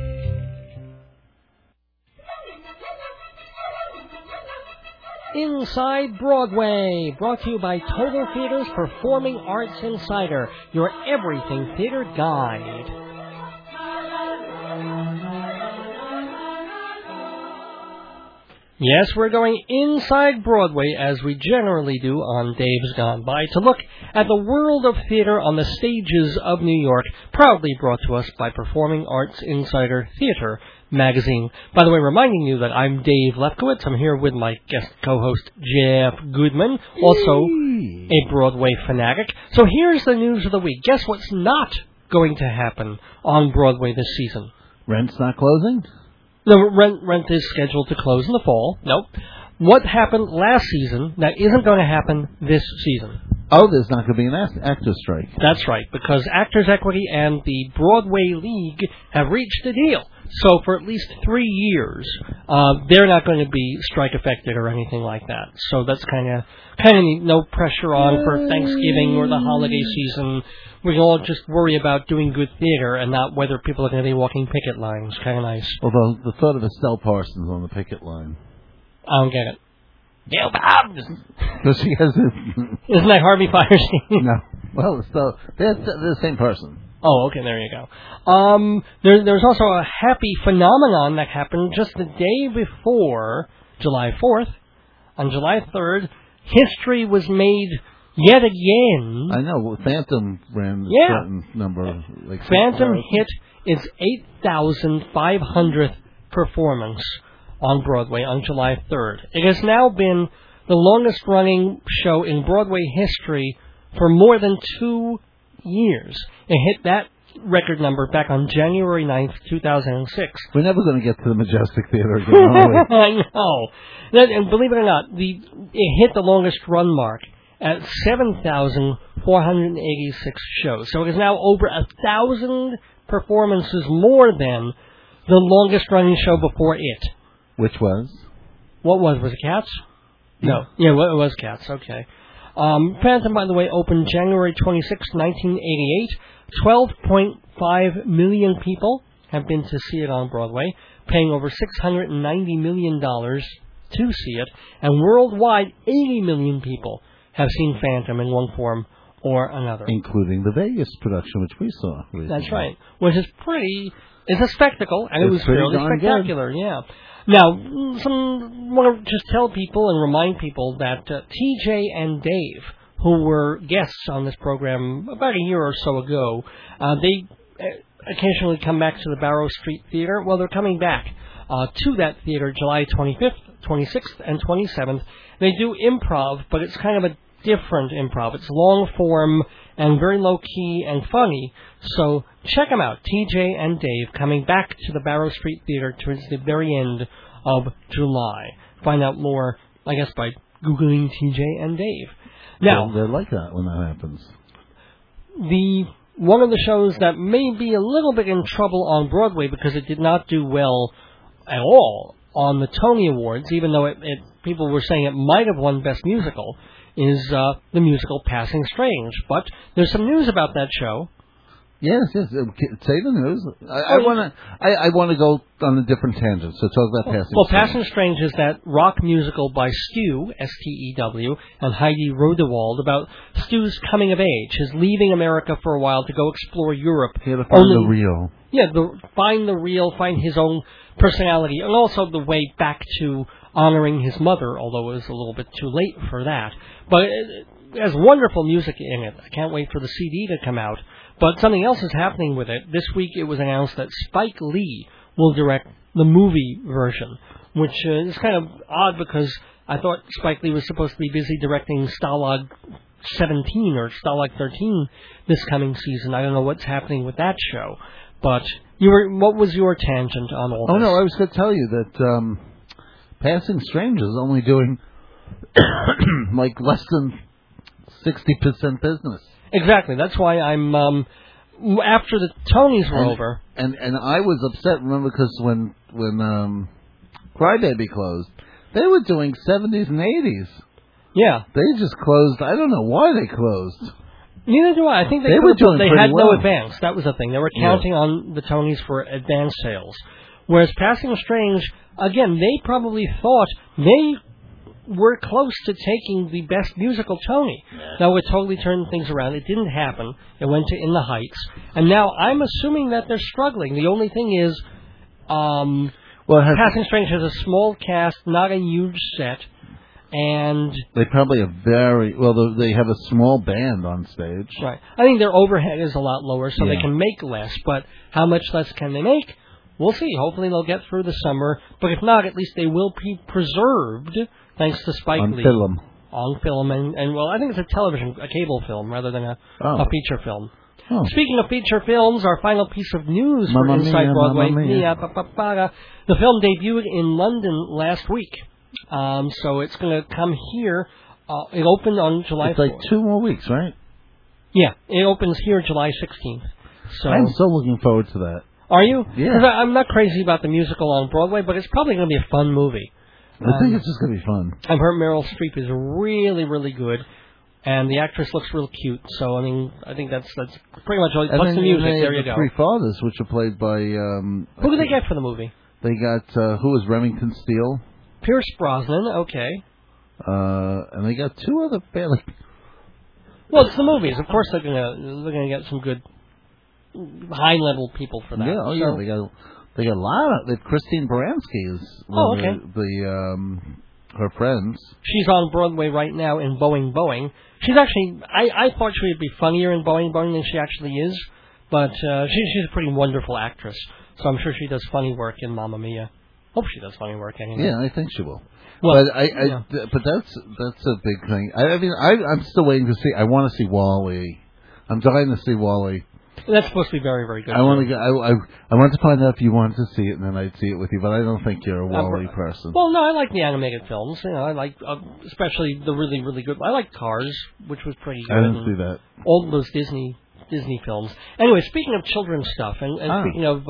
Inside Broadway, brought to you by Total Theater's Performing Arts Insider, your everything theater guide. Yes, we're going inside Broadway, as we generally do on Dave's Gone By, to look at the world of theater on the stages of New York, proudly brought to us by Performing Arts Insider Theater magazine. By the way, reminding you that I'm Dave Lefkowitz. I'm here with my guest co-host, Jeff Goodman, also a Broadway fanatic. So here's the news of the week. Guess what's not going to happen on Broadway this season? Rent's not closing? No, Rent is scheduled to close in the fall. Nope. What happened last season that isn't going to happen this season? Oh, there's not going to be an actor strike. That's right, because Actors Equity and the Broadway League have reached a deal. So for at least 3 years, they're not going to be strike affected or anything like that. So that's kind of neat. No pressure on for Thanksgiving or the holiday season. We can all just worry about doing good theater and not whether people are going to be walking picket lines. Kind of nice. Although the thought of Estelle Parsons on the picket line. I don't get it. Gail Bobs! Because she has Isn't that Harvey Fierstein? No. Well, they're the same person. Oh, okay, there you go. There's also a happy phenomenon that happened just the day before July 4th. On July 3rd, history was made yet again. I know. Phantom ran a certain number. Like Phantom hit its 8,500th performance on Broadway on July 3rd. It has now been the longest-running show in Broadway history for more than 2 years. It hit that record number back on January 9th, 2006. We're never going to get to the Majestic Theater again, are we? I know. And believe it or not, it hit the longest run mark at 7,486 shows. So it is now over 1,000 performances more than the longest running show before it. Which was? What was it Cats? No. Yeah, it was Cats, okay. Phantom, by the way, opened January 26, 1988. 12.5 million people have been to see it on Broadway, paying over $690 million to see it. And worldwide, 80 million people have seen Phantom in one form or another. Including the Vegas production, which we saw recently. That's right. Which is it's a spectacle, and it was fairly spectacular, yeah. Now, want to just tell people and remind people that TJ and Dave, who were guests on this program about a year or so ago, they occasionally come back to the Barrow Street Theater. Well, they're coming back to that theater July 25th, 26th, and 27th. They do improv, but it's kind of a different improv. It's long form and very low key and funny. So check them out, TJ and Dave, coming back to the Barrow Street Theater towards the very end of July. Find out more, I guess, by Googling TJ and Dave. Now, they like that when that happens. One of the shows that may be a little bit in trouble on Broadway because it did not do well at all on the Tony Awards, even though people were saying it might have won Best Musical, is the musical Passing Strange. But there's some news about that show. Yes. Say the news. I want to go on a different tangent. So talk about Passing Strange. Well, Passing Strange is that rock musical by Stu, S-T-E-W, and Heidi Rodewald about Stu's coming of age, his leaving America for a while to go explore Europe. He had to find the real. Yeah, find the real, find his own personality, and also the way back to honoring his mother, although it was a little bit too late for that. But it has wonderful music in it. I can't wait for the CD to come out. But something else is happening with it. This week it was announced that Spike Lee will direct the movie version, which is kind of odd because I thought Spike Lee was supposed to be busy directing Stalag 17 or Stalag 13 this coming season. I don't know what's happening with that show. But what was your tangent on all this? Oh, no, I was going to tell you that Passing Strange is only doing like less than 60% business. Exactly. That's why I'm after the Tonys were over. And I was upset, remember, because when Crybaby closed, they were doing 70s and 80s. Yeah. They just closed. I don't know why they closed. Neither do I. I think they were doing they pretty had well. no advance. That was the thing. They were counting on the Tonys for advance sales. Whereas Passing Strange, again, they probably thought they were close to taking the Best Musical Tony. Now, it totally turned things around. It didn't happen. It went to In the Heights. And now I'm assuming that they're struggling. The only thing is, Passing Strange has a small cast, not a huge set, and they probably have they have a small band on stage. Right. I think their overhead is a lot lower, so they can make less. But how much less can they make? We'll see. Hopefully they'll get through the summer. But if not, at least they will be preserved, thanks to Spike Lee. On film. And well, I think it's a cable film, rather than a feature film. Oh. Speaking of feature films, our final piece of news for Inside Broadway. The film debuted in London last week. So it's going to come here. It opened on July 4th. It's like 2 more weeks, right? Yeah, it opens here July 16th. So I'm so looking forward to that. Are you? Yeah. 'Cause I'm not crazy about the musical on Broadway, but it's probably going to be a fun movie. I think it's just going to be fun. I've heard Meryl Streep is really, really good, and the actress looks real cute. So, I mean, I think that's pretty much all. Plus the music, there you go. Three Fathers, which are played by... who did they get for the movie? They got, who was Remington Steele? Pierce Brosnan, okay. And they got 2 other family... Well, it's the movies. Of course they're gonna get some good high-level people for that. Yeah, they got a lot of... Christine Baranski is her friends. She's on Broadway right now in Boing Boing. She's actually... I thought she would be funnier in Boing Boing than she actually is, but she's a pretty wonderful actress, so I'm sure she does funny work in Mamma Mia. Hope she does funny work anyway. Yeah, I think she will. Well, but that's a big thing. I mean, I'm still waiting to see... I want to see Wall-E. I'm dying to see Wall-E. That's supposed to be very, very good. I want to go. I want to find out if you wanted to see it, and then I'd see it with you. But I don't think you're a Wally person. Well, no, I like the animated films. You know, I like especially the really, really good. I like Cars, which was pretty good. I didn't see that. All those Disney films. Anyway, speaking of children's stuff, and speaking of,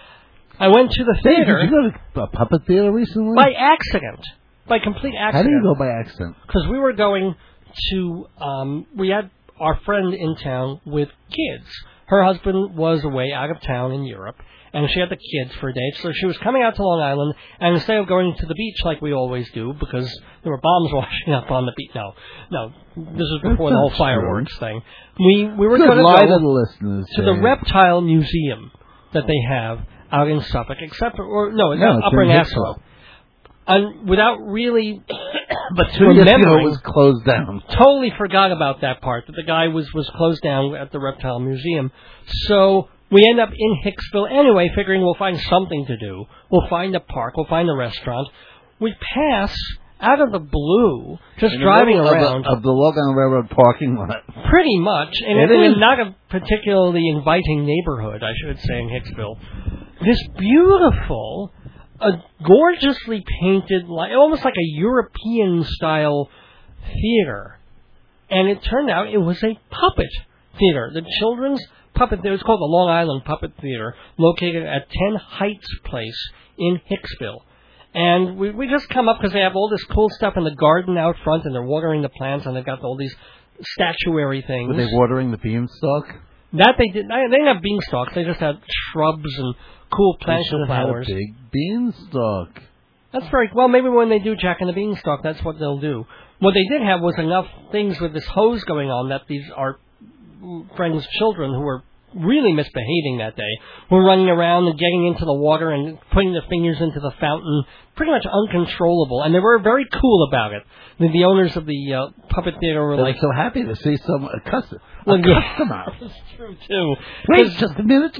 I went to the theater. Did you go to a puppet theater recently? By accident. By complete accident. How do you go by accident? Because we were going to, we had our friend in town with kids. Her husband was away out of town in Europe, and she had the kids for a day. So she was coming out to Long Island, and instead of going to the beach like we always do, because there were bombs washing up on the beach. No, this was before the whole fireworks thing. We were going to go to the listeners, to the Reptile Museum that they have out in Suffolk, except for, it's Upper Nassau. And without really but 2 years ago it was closed down. Totally forgot about that part, that the guy was closed down at the Reptile Museum. So we end up in Hicksville anyway, figuring we'll find something to do. We'll find a park, we'll find a restaurant. We pass out of the blue, just driving around. Of the Long Island Railroad parking lot. Pretty much. And in not a particularly inviting neighborhood, I should say, in Hicksville. This beautiful, gorgeously painted, almost like a European-style theater. And it turned out it was a puppet theater. The children's puppet theater. It's called the Long Island Puppet Theater, located at 10 Heights Place in Hicksville. And we just come up because they have all this cool stuff in the garden out front, and they're watering the plants, and they've got all these statuary things. Were they watering the beanstalk? That they did. They didn't have beanstalks. They just had shrubs and cool plants and flowers. Had a big beanstalk. That's very well. Maybe when they do Jack and the Beanstalk, that's what they'll do. What they did have was enough things with this hose going on that these our friends' children, who were really misbehaving that day, were running around and getting into the water and putting their fingers into the fountain, pretty much uncontrollable. And they were very cool about it. The owners of the puppet theater were like so happy to see a customer. That's true too. Wait, just a minute.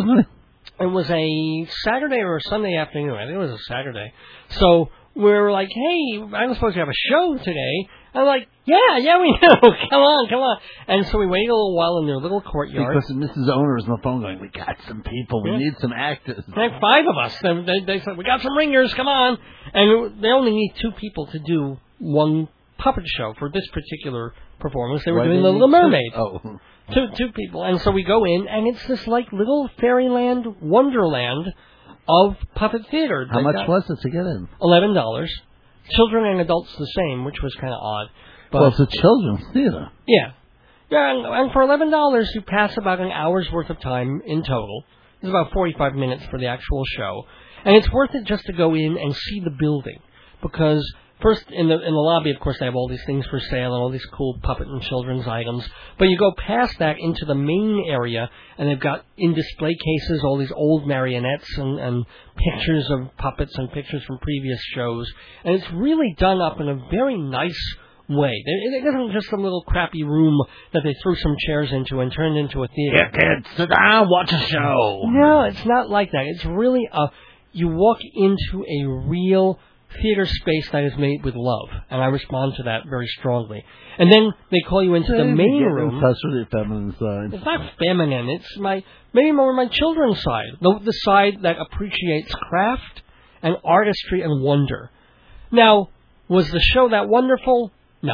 It was a Saturday or a Sunday afternoon. I think it was a Saturday. So we were like, hey, I'm supposed to have a show today. I'm like, yeah, we know. Come on. And so we waited a little while in their little courtyard. Because Mrs. Owner is on the phone going, we got some people. We need some actors. There are 5 of us. They said, we got some ringers. Come on. And they only need 2 people to do one puppet show for this particular performance. They were doing The Little Mermaid. Two people. And so we go in, and it's this like little fairyland wonderland of puppet theater. How much was it to get in? $11. Children and adults the same, which was kind of odd. But, well, it's a children's theater. Yeah, and for $11, you pass about an hour's worth of time in total. It's about 45 minutes for the actual show. And it's worth it just to go in and see the building. Because first, in the lobby, of course, they have all these things for sale and all these cool puppet and children's items. But you go past that into the main area, and they've got in display cases all these old marionettes and pictures of puppets and pictures from previous shows. And it's really done up in a very nice way. It isn't just some little crappy room that they threw some chairs into and turned into a theater. Yeah, kids, sit down, watch a show. No, it's not like that. It's really you walk into a real theater space that is made with love, and I respond to that very strongly. And then they call you into the main room. That's really feminine side. It's not feminine. It's maybe more my children's side, the side that appreciates craft and artistry and wonder. Now, was the show that wonderful? No.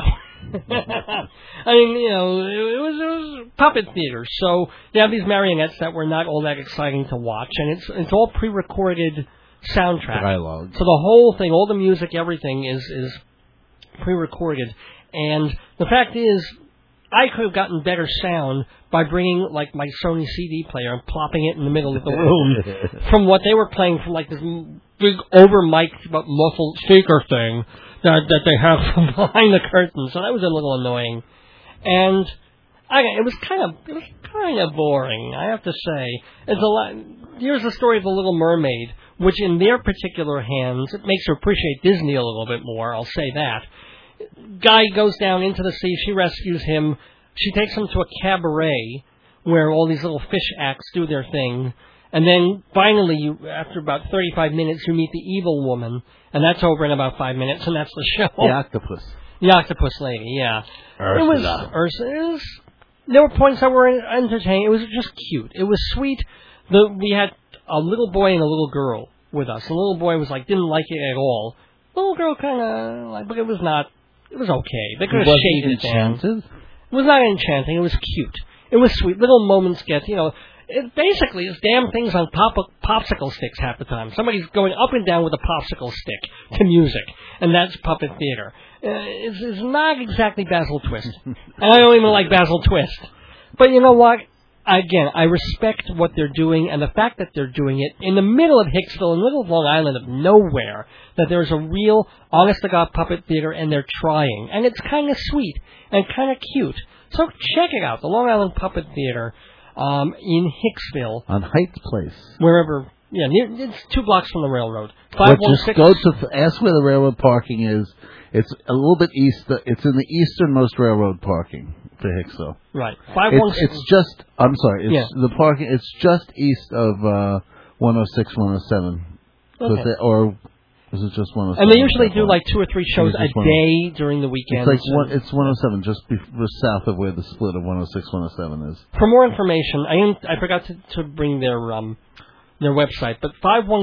I mean, it was puppet theater, so you have these marionettes that were not all that exciting to watch, and it's all pre-recorded soundtrack. Dialogue. So the whole thing, all the music, everything is pre-recorded. And the fact is, I could have gotten better sound by bringing like my Sony CD player and plopping it in the middle of the room from what they were playing from like this big over-mic'd but muffled speaker thing that they have from behind the curtain. So that was a little annoying. And it was kind of boring, I have to say. Here's the story of The Little Mermaid, which in their particular hands, it makes her appreciate Disney a little bit more, I'll say that. Guy goes down into the sea, she rescues him, she takes him to a cabaret where all these little fish acts do their thing, and then finally, after about 35 minutes, you meet the evil woman, and that's over in about 5 minutes, and that's the show. The octopus. The octopus lady, yeah. Ursula. It was there were points that were entertaining. It was just cute. It was sweet. We had a little boy and a little girl with us. The little boy was didn't like it at all. The little girl kind of but it was not. It was okay. They could have shaved it down. It was not enchanting. It was cute. It was sweet. Little moments get It basically is damn things on popsicle sticks half the time. Somebody's going up and down with a popsicle stick to music, and that's puppet theater. It's not exactly Basil Twist. And I don't even like Basil Twist. But you know what? Again, I respect what they're doing, and the fact that they're doing it in the middle of Hicksville, in the middle of Long Island of nowhere, that there's a real, honest-to-God puppet theater, and they're trying. And it's kind of sweet and kind of cute. So check it out, the Long Island Puppet Theater in Hicksville. On Heights Place. Wherever, it's 2 blocks from the railroad. Just go to, ask where the railroad parking is. It's a little bit east, it's in the easternmost railroad parking to Hicksville. Right. It's just, I'm sorry, the parking, it's just east of 106, 107. Okay. Or is it just 107? And they usually do 2 or 3 shows a day during the weekend. It's 107, just south of where the split of 106, 107 is. For more information, I forgot to bring their website, but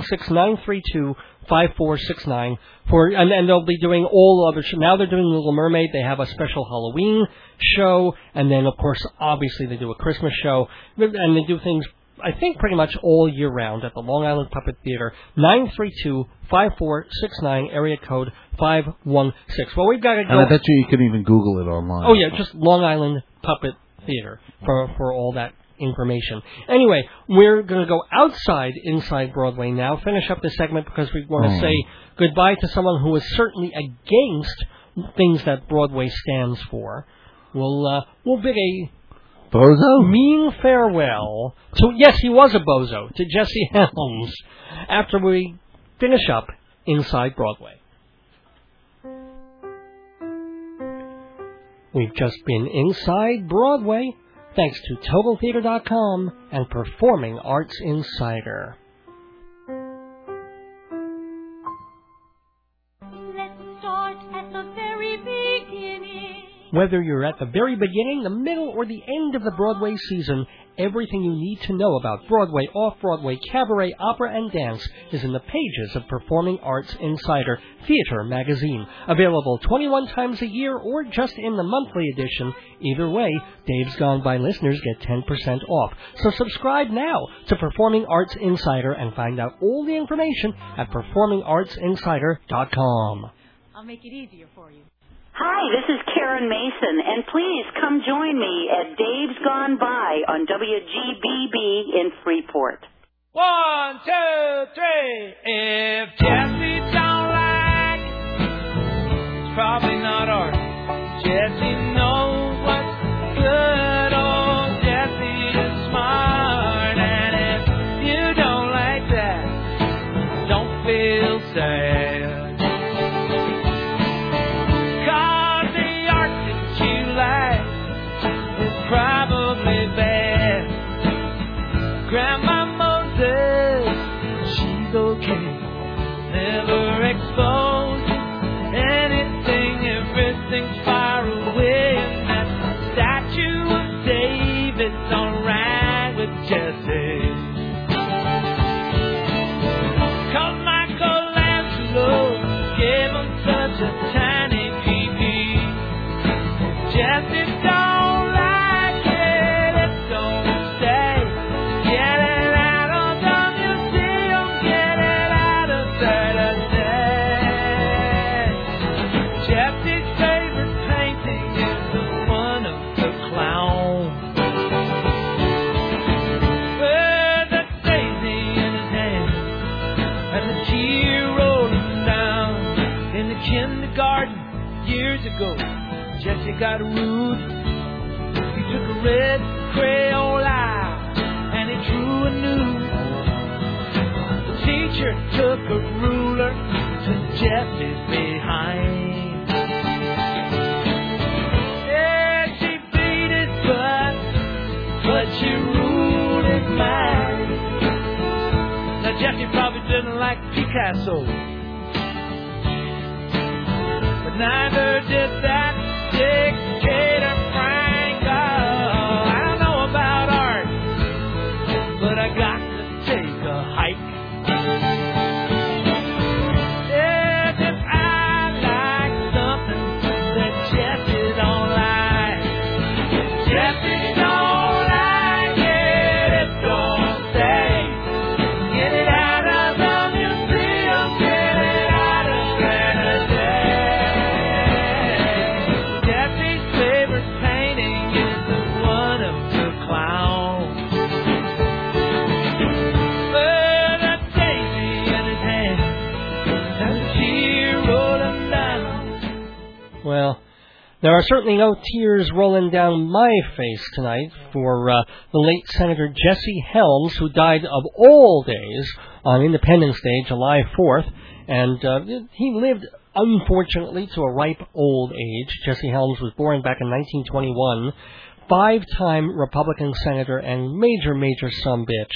516-932-5469 and they'll be doing all other shows. Now they're doing Little Mermaid. They have a special Halloween show, and then of course, obviously, they do a Christmas show, and they do things, I think, pretty much all year round at the Long Island Puppet Theater. 932-5469, area code 516. Well, we've got to go. And I bet you can even Google it online. Oh yeah, just Long Island Puppet Theater for all that information. Anyway, we're going to go inside Broadway now, finish up this segment because we want to say goodbye to someone who is certainly against things that Broadway stands for. We'll bid a bozo? Mean farewell to, yes, he was a bozo, to Jesse Helms after we finish up Inside Broadway. We've just been Inside Broadway, thanks to TotalTheater.com and Performing Arts Insider. Let's start at the very beginning. Whether you're at the very beginning, the middle, or the end of the Broadway season, everything you need to know about Broadway, off-Broadway, cabaret, opera, and dance is in the pages of Performing Arts Insider Theater magazine. Available 21 times a year or just in the monthly edition. Either way, Dave's Gone By listeners get 10% off. So subscribe now to Performing Arts Insider and find out all the information at performingartsinsider.com. I'll make it easier for you. Hi, this is Karen Mason, and please come join me at Dave's Gone By on WGBB in Freeport. 1, 2, 3. If Jesse don't like it, it's probably not art. Jesse knows what's good. Oh, Jesse is smart, and if you don't like that, don't feel sad. Probably bad. Grandma Moses, she's okay. Never exposed anything, everything's far away. And that statue of David's alright with Jesse. 'Cause Michelangelo gave him such a tiny pee-pee. Jesse don't. Years ago, Jesse got rude. He took a red Crayola and he drew anew. The teacher took a ruler to Jesse's behind. Yeah, she beat his butt, but she ruled his mind. Now Jesse probably didn't like Picasso, neither did that dictator Frank. There are certainly no tears rolling down my face tonight for the late Senator Jesse Helms, who died of all days on Independence Day, July 4th. And he lived, unfortunately, to a ripe old age. Jesse Helms was born back in 1921, five-time Republican senator and major sumbitch.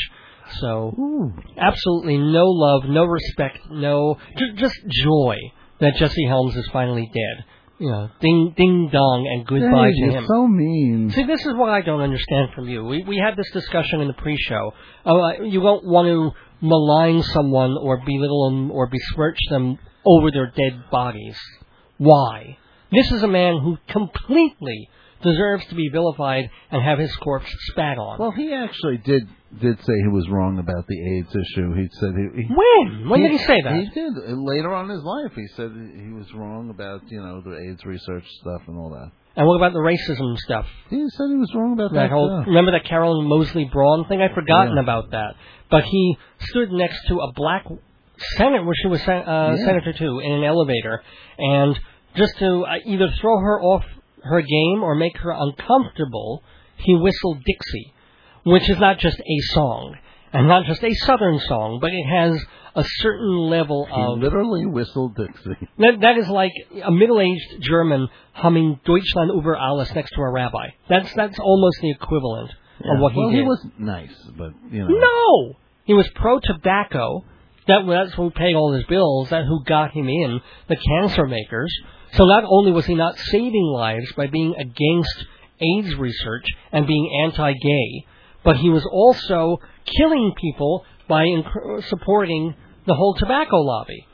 So, absolutely no love, no respect, just joy that Jesse Helms is finally dead. You know, ding dong and goodbye to him. You're so mean. See, this is what I don't understand from you. We had this discussion in the pre-show. You don't want to malign someone or belittle them or besmirch them over their dead bodies. Why? This is a man who completely deserves to be vilified and have his corpse spat on. Well, he actually did say he was wrong about the AIDS issue. He said When did he say that? He did later on in his life. He said he was wrong about the AIDS research stuff and all that. And what about the racism stuff? He said he was wrong about that whole. Remember that Carolyn Mosley Braun thing? I'd forgotten about that. But he stood next to a black senator, which she was senator too, in an elevator, and just to either throw her off her game or make her uncomfortable, he whistled Dixie, which is not just a song, and not just a Southern song, but it has a certain level of... He literally whistled Dixie. That is like a middle-aged German humming Deutschland über alles next to a rabbi. That's almost the equivalent of what he did. Well, he wasn't nice, but, No! He was pro-tobacco. That's who paid all his bills. That's who got him in, the cancer makers. So not only was he not saving lives by being against AIDS research and being anti-gay, but he was also killing people by supporting the whole tobacco lobby.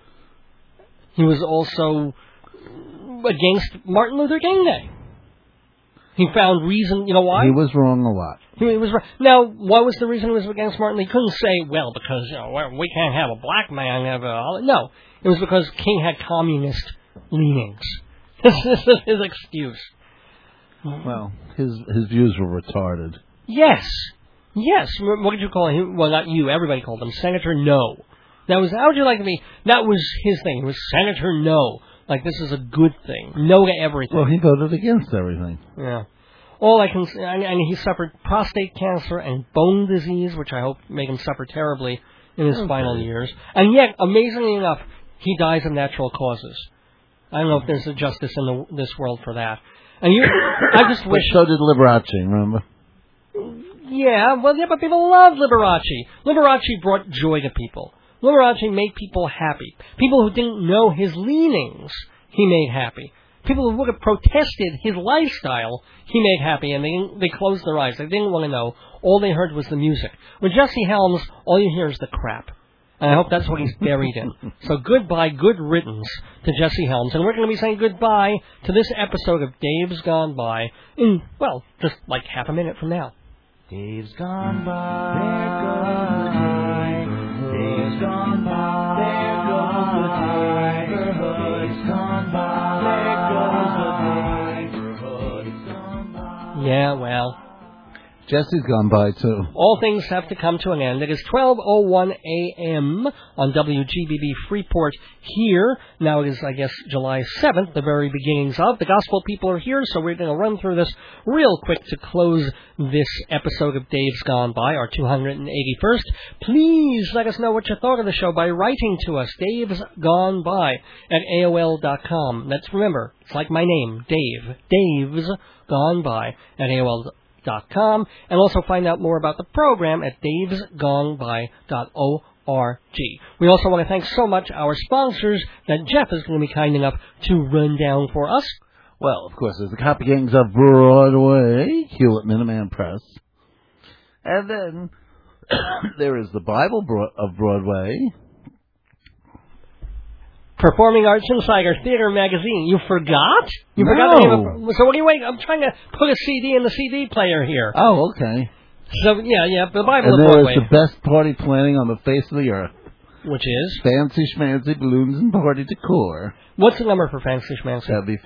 He was also against Martin Luther King Day. He found reason, you know why? He was wrong a lot. He was wrong. Now, what was the reason he was against Martin? He couldn't say, well, because we can't have a black man have a... No, it was because King had communist leanings. This is his excuse. Well, his views were retarded. Yes. What did you call him? Well, not you. Everybody called him Senator No. How would you like to be? That was his thing. It was Senator No. Like, this is a good thing. No to everything. Well, he voted against everything. Yeah. All I can say, and he suffered prostate cancer and bone disease, which I hope made him suffer terribly in his final years. And yet, amazingly enough, he dies of natural causes. I don't know if there's a justice in this world for that. And I just wish... So did Liberace, remember? Yeah, but people love Liberace. Liberace brought joy to people. Liberace made people happy. People who didn't know his leanings, he made happy. People who would have protested his lifestyle, he made happy, and they closed their eyes. They didn't want to know. All they heard was the music. With Jesse Helms, all you hear is the crap. And I hope that's what he's buried in. So goodbye, good riddance to Jesse Helms. And we're going to be saying goodbye to this episode of Dave's Gone By in, well, just like half a minute from now. Dave's gone by, there goes the day. Dave's gone by, there goes the neighborhood. Dave's gone by, there goes the neighborhood. Dave's gone by. Yeah, well... Jesse's gone by, too. All things have to come to an end. It is 12:01 a.m. on WGBB Freeport here. Now it is, I guess, July 7th, the very beginnings of. The gospel people are here, so we're going to run through this real quick to close this episode of Dave's Gone By, our 281st. Please let us know what you thought of the show by writing to us, Dave's Gone By at AOL.com. That's, remember, it's like my name, Dave. Dave's Gone By at AOL.com. And also find out more about the program at davesgoneby.org. We also want to thank so much our sponsors that Jeff is going to be kind enough to run down for us. Well, of course, there's the Copy Gangs of Broadway, Hewlett Minuteman Press. And then there is the Bible of Broadway. Performing Arts Insider Theater Magazine. You forgot? You forgot the name of... So what are you waiting? I'm trying to put a CD in the CD player here. Oh, okay. So, yeah, the Bible of Broadway. And there is the best party planning on the face of the earth. Which is? Fancy Schmancy Balloons and Party Decor. What's the number for Fancy Schmancy? That would be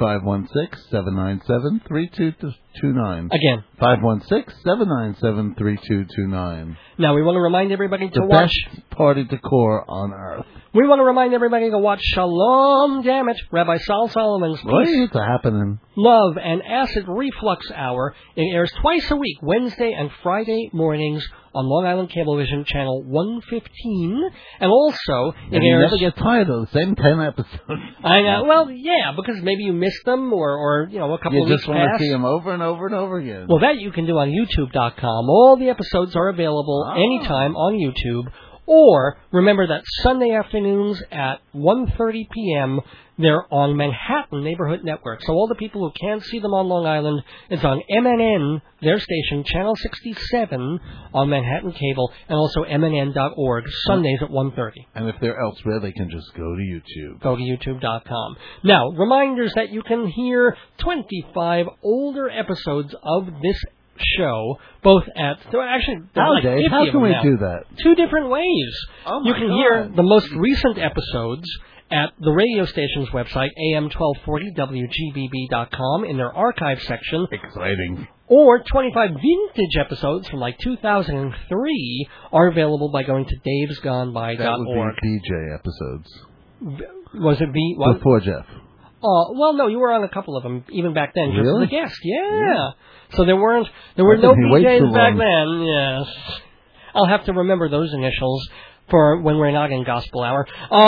516-797-3229. Again. 516-797-3229. Now, we want to remind everybody to watch... The best party decor on earth. We want to remind everybody to watch Shalom Damn It, Rabbi Sal Solomon's What Peace, is happening? Love, and Acid Reflux Hour. It airs twice a week, Wednesday and Friday mornings on Long Island Cablevision Channel 115. And also, it And you airs... never get tired of the same 10 episodes. I know. Well, yeah, because maybe you missed them or you know, a couple You of weeks just want past. to see them over and over and over again. Well, that you can do on YouTube.com. All the episodes are available anytime on YouTube. Or, remember that Sunday afternoons at 1:30 p.m., they're on Manhattan Neighborhood Network. So all the people who can't see them on Long Island, it's on MNN, their station, Channel 67 on Manhattan Cable, and also MNN.org, Sundays at 1:30. And if they're elsewhere, they can just go to YouTube. Go to YouTube.com. Now, reminders that you can hear 25 older episodes of this show, both at... Actually, there's like 50 How of can them we now. do that? Two different ways. Oh You my can God. hear the most recent episodes at the radio station's website, am1240wgbb.com, in their archive section. Exciting. Or 25 vintage episodes from like 2003 are available by going to davesgoneby.org. That would be BJ episodes. Was it B? What? Before Jeff. Well, no, you were on a couple of them even back then, just Really? as a guest. Yeah. So there were no He waits too BJs back long. then. Yes. I'll have to remember those initials for when we're not in Gospel Hour.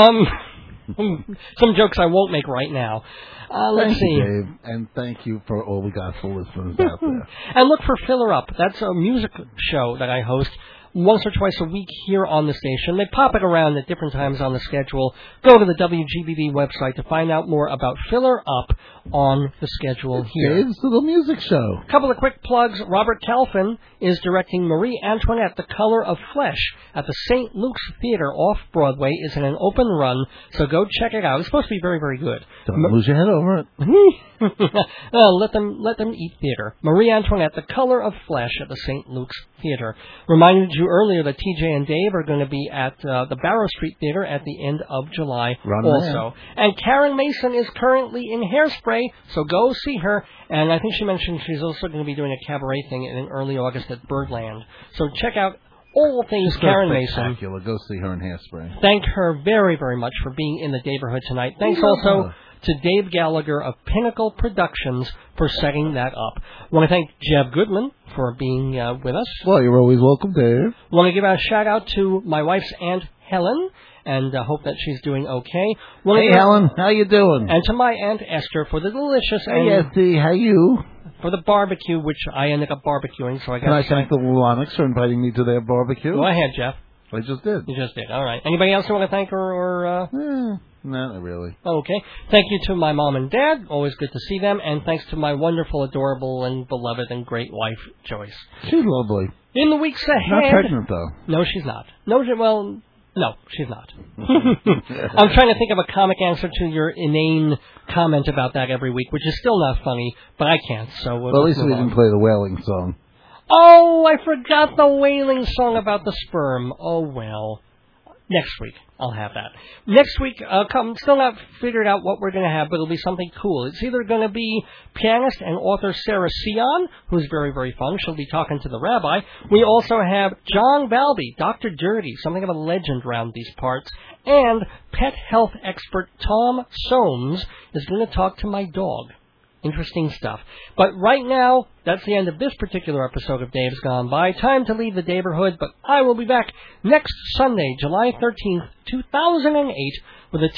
Some jokes I won't make right now. Let's Thank see. you, Dave, and thank you for all the gospel listeners out there. And look for Filler Up. That's a music show that I host once or twice a week here on the station. They pop it around at different times on the schedule. Go to the WGBB website to find out more about Filler Up on the schedule here. Dave's little music show. A couple of quick plugs. Robert Calfin is directing Marie Antoinette, The Color of Flesh at the St. Luke's Theater off Broadway. It's in an open run, so go check it out. It's supposed to be very, very good. Don't lose your head over it. Let them eat theater. Marie Antoinette, The Color of Flesh at the St. Luke's Theater. Reminded you earlier that TJ and Dave are going to be at the Barrow Street Theater at the end of July also. And Karen Mason is currently in Hairspray, so go see her. And I think she mentioned she's also going to be doing a cabaret thing in early August at Birdland. So check out all things Karen Mason. Spectacular. Go see her in Hairspray. Thank her very, very much for being in the neighborhood tonight. Thanks also to Dave Gallagher of Pinnacle Productions for setting that up. I want to thank Jeb Goodman for being with us. Well, you're always welcome, Dave. I want to give a shout-out to my wife's Aunt Helen, and hope that she's doing okay. Hey, Helen, how you doing? And to my Aunt Esther for the delicious Hey, Esty, how you? for the barbecue, which I ended up barbecuing, so I got Can I to thank the Lulonics for inviting me to their barbecue? Go ahead, Jeff. I just did. You just did. All right. Anybody else you want to thank or No, not really. Okay. Thank you to my mom and dad. Always good to see them. And thanks to my wonderful, adorable, and beloved and great wife, Joyce. She's lovely. In the weeks ahead... Not pregnant, though. No, she's not. No, she's not. I'm trying to think of a comic answer to your inane comment about that every week, which is still not funny, but I can't, so Well, at least we didn't play the wailing song. Oh, I forgot the wailing song about the sperm. Oh, well. Next week, I'll have that. Next week, still not figured out what we're going to have, but it'll be something cool. It's either going to be pianist and author Sarah Sion, who's very, very fun. She'll be talking to the rabbi. We also have John Balby, Dr. Dirty, something of a legend around these parts. And pet health expert Tom Soames is going to talk to my dog. Interesting stuff. But right now, that's the end of this particular episode of Dave's Gone By. Time to leave the neighborhood, but I will be back next Sunday, July 13th, 2008, with a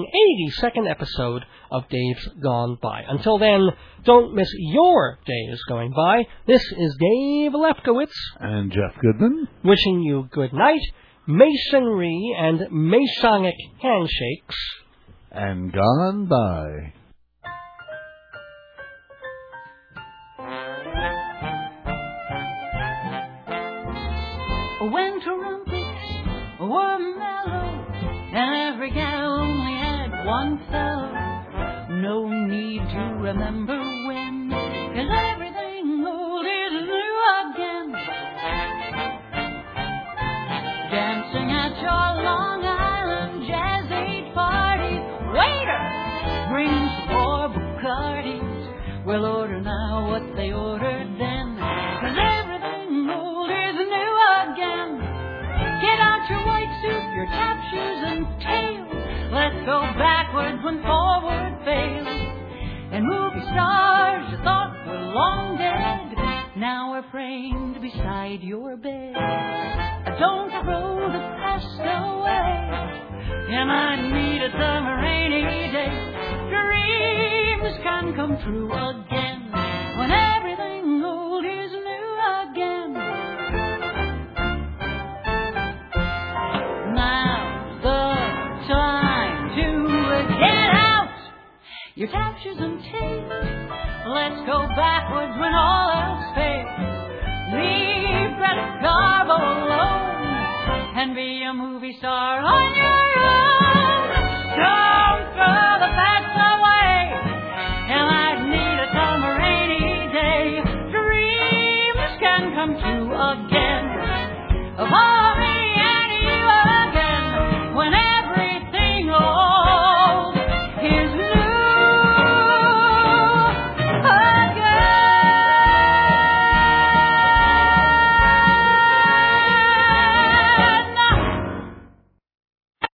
282nd episode of Dave's Gone By. Until then, don't miss your Days Going By. This is Dave Lefkowitz. And Jeff Goodman. Wishing you good night, masonry, and Masonic handshakes. And Gone By. When trumpets were mellow and every gal only had one fellow, no need to remember when, 'cause everything old is new again. Dancing at your Long Island Jazz 8 party, waiter, bring 4 Bacardis. Well, order now what they ordered then, 'cause everything old is new again. Get out your white suit go backwards when forward fails. And movie stars you thought were long dead now are framed beside your bed. Don't throw the past away. You might need it some rainy day. Dreams can come true again when everything old is new again. Now's the time to get out your couches and tea. Let's go backwards when all else fails. Leave Greta Garbo alone and be a movie star on your own. Don't throw the past away. You might need it some rainy day. Dreams can come true again.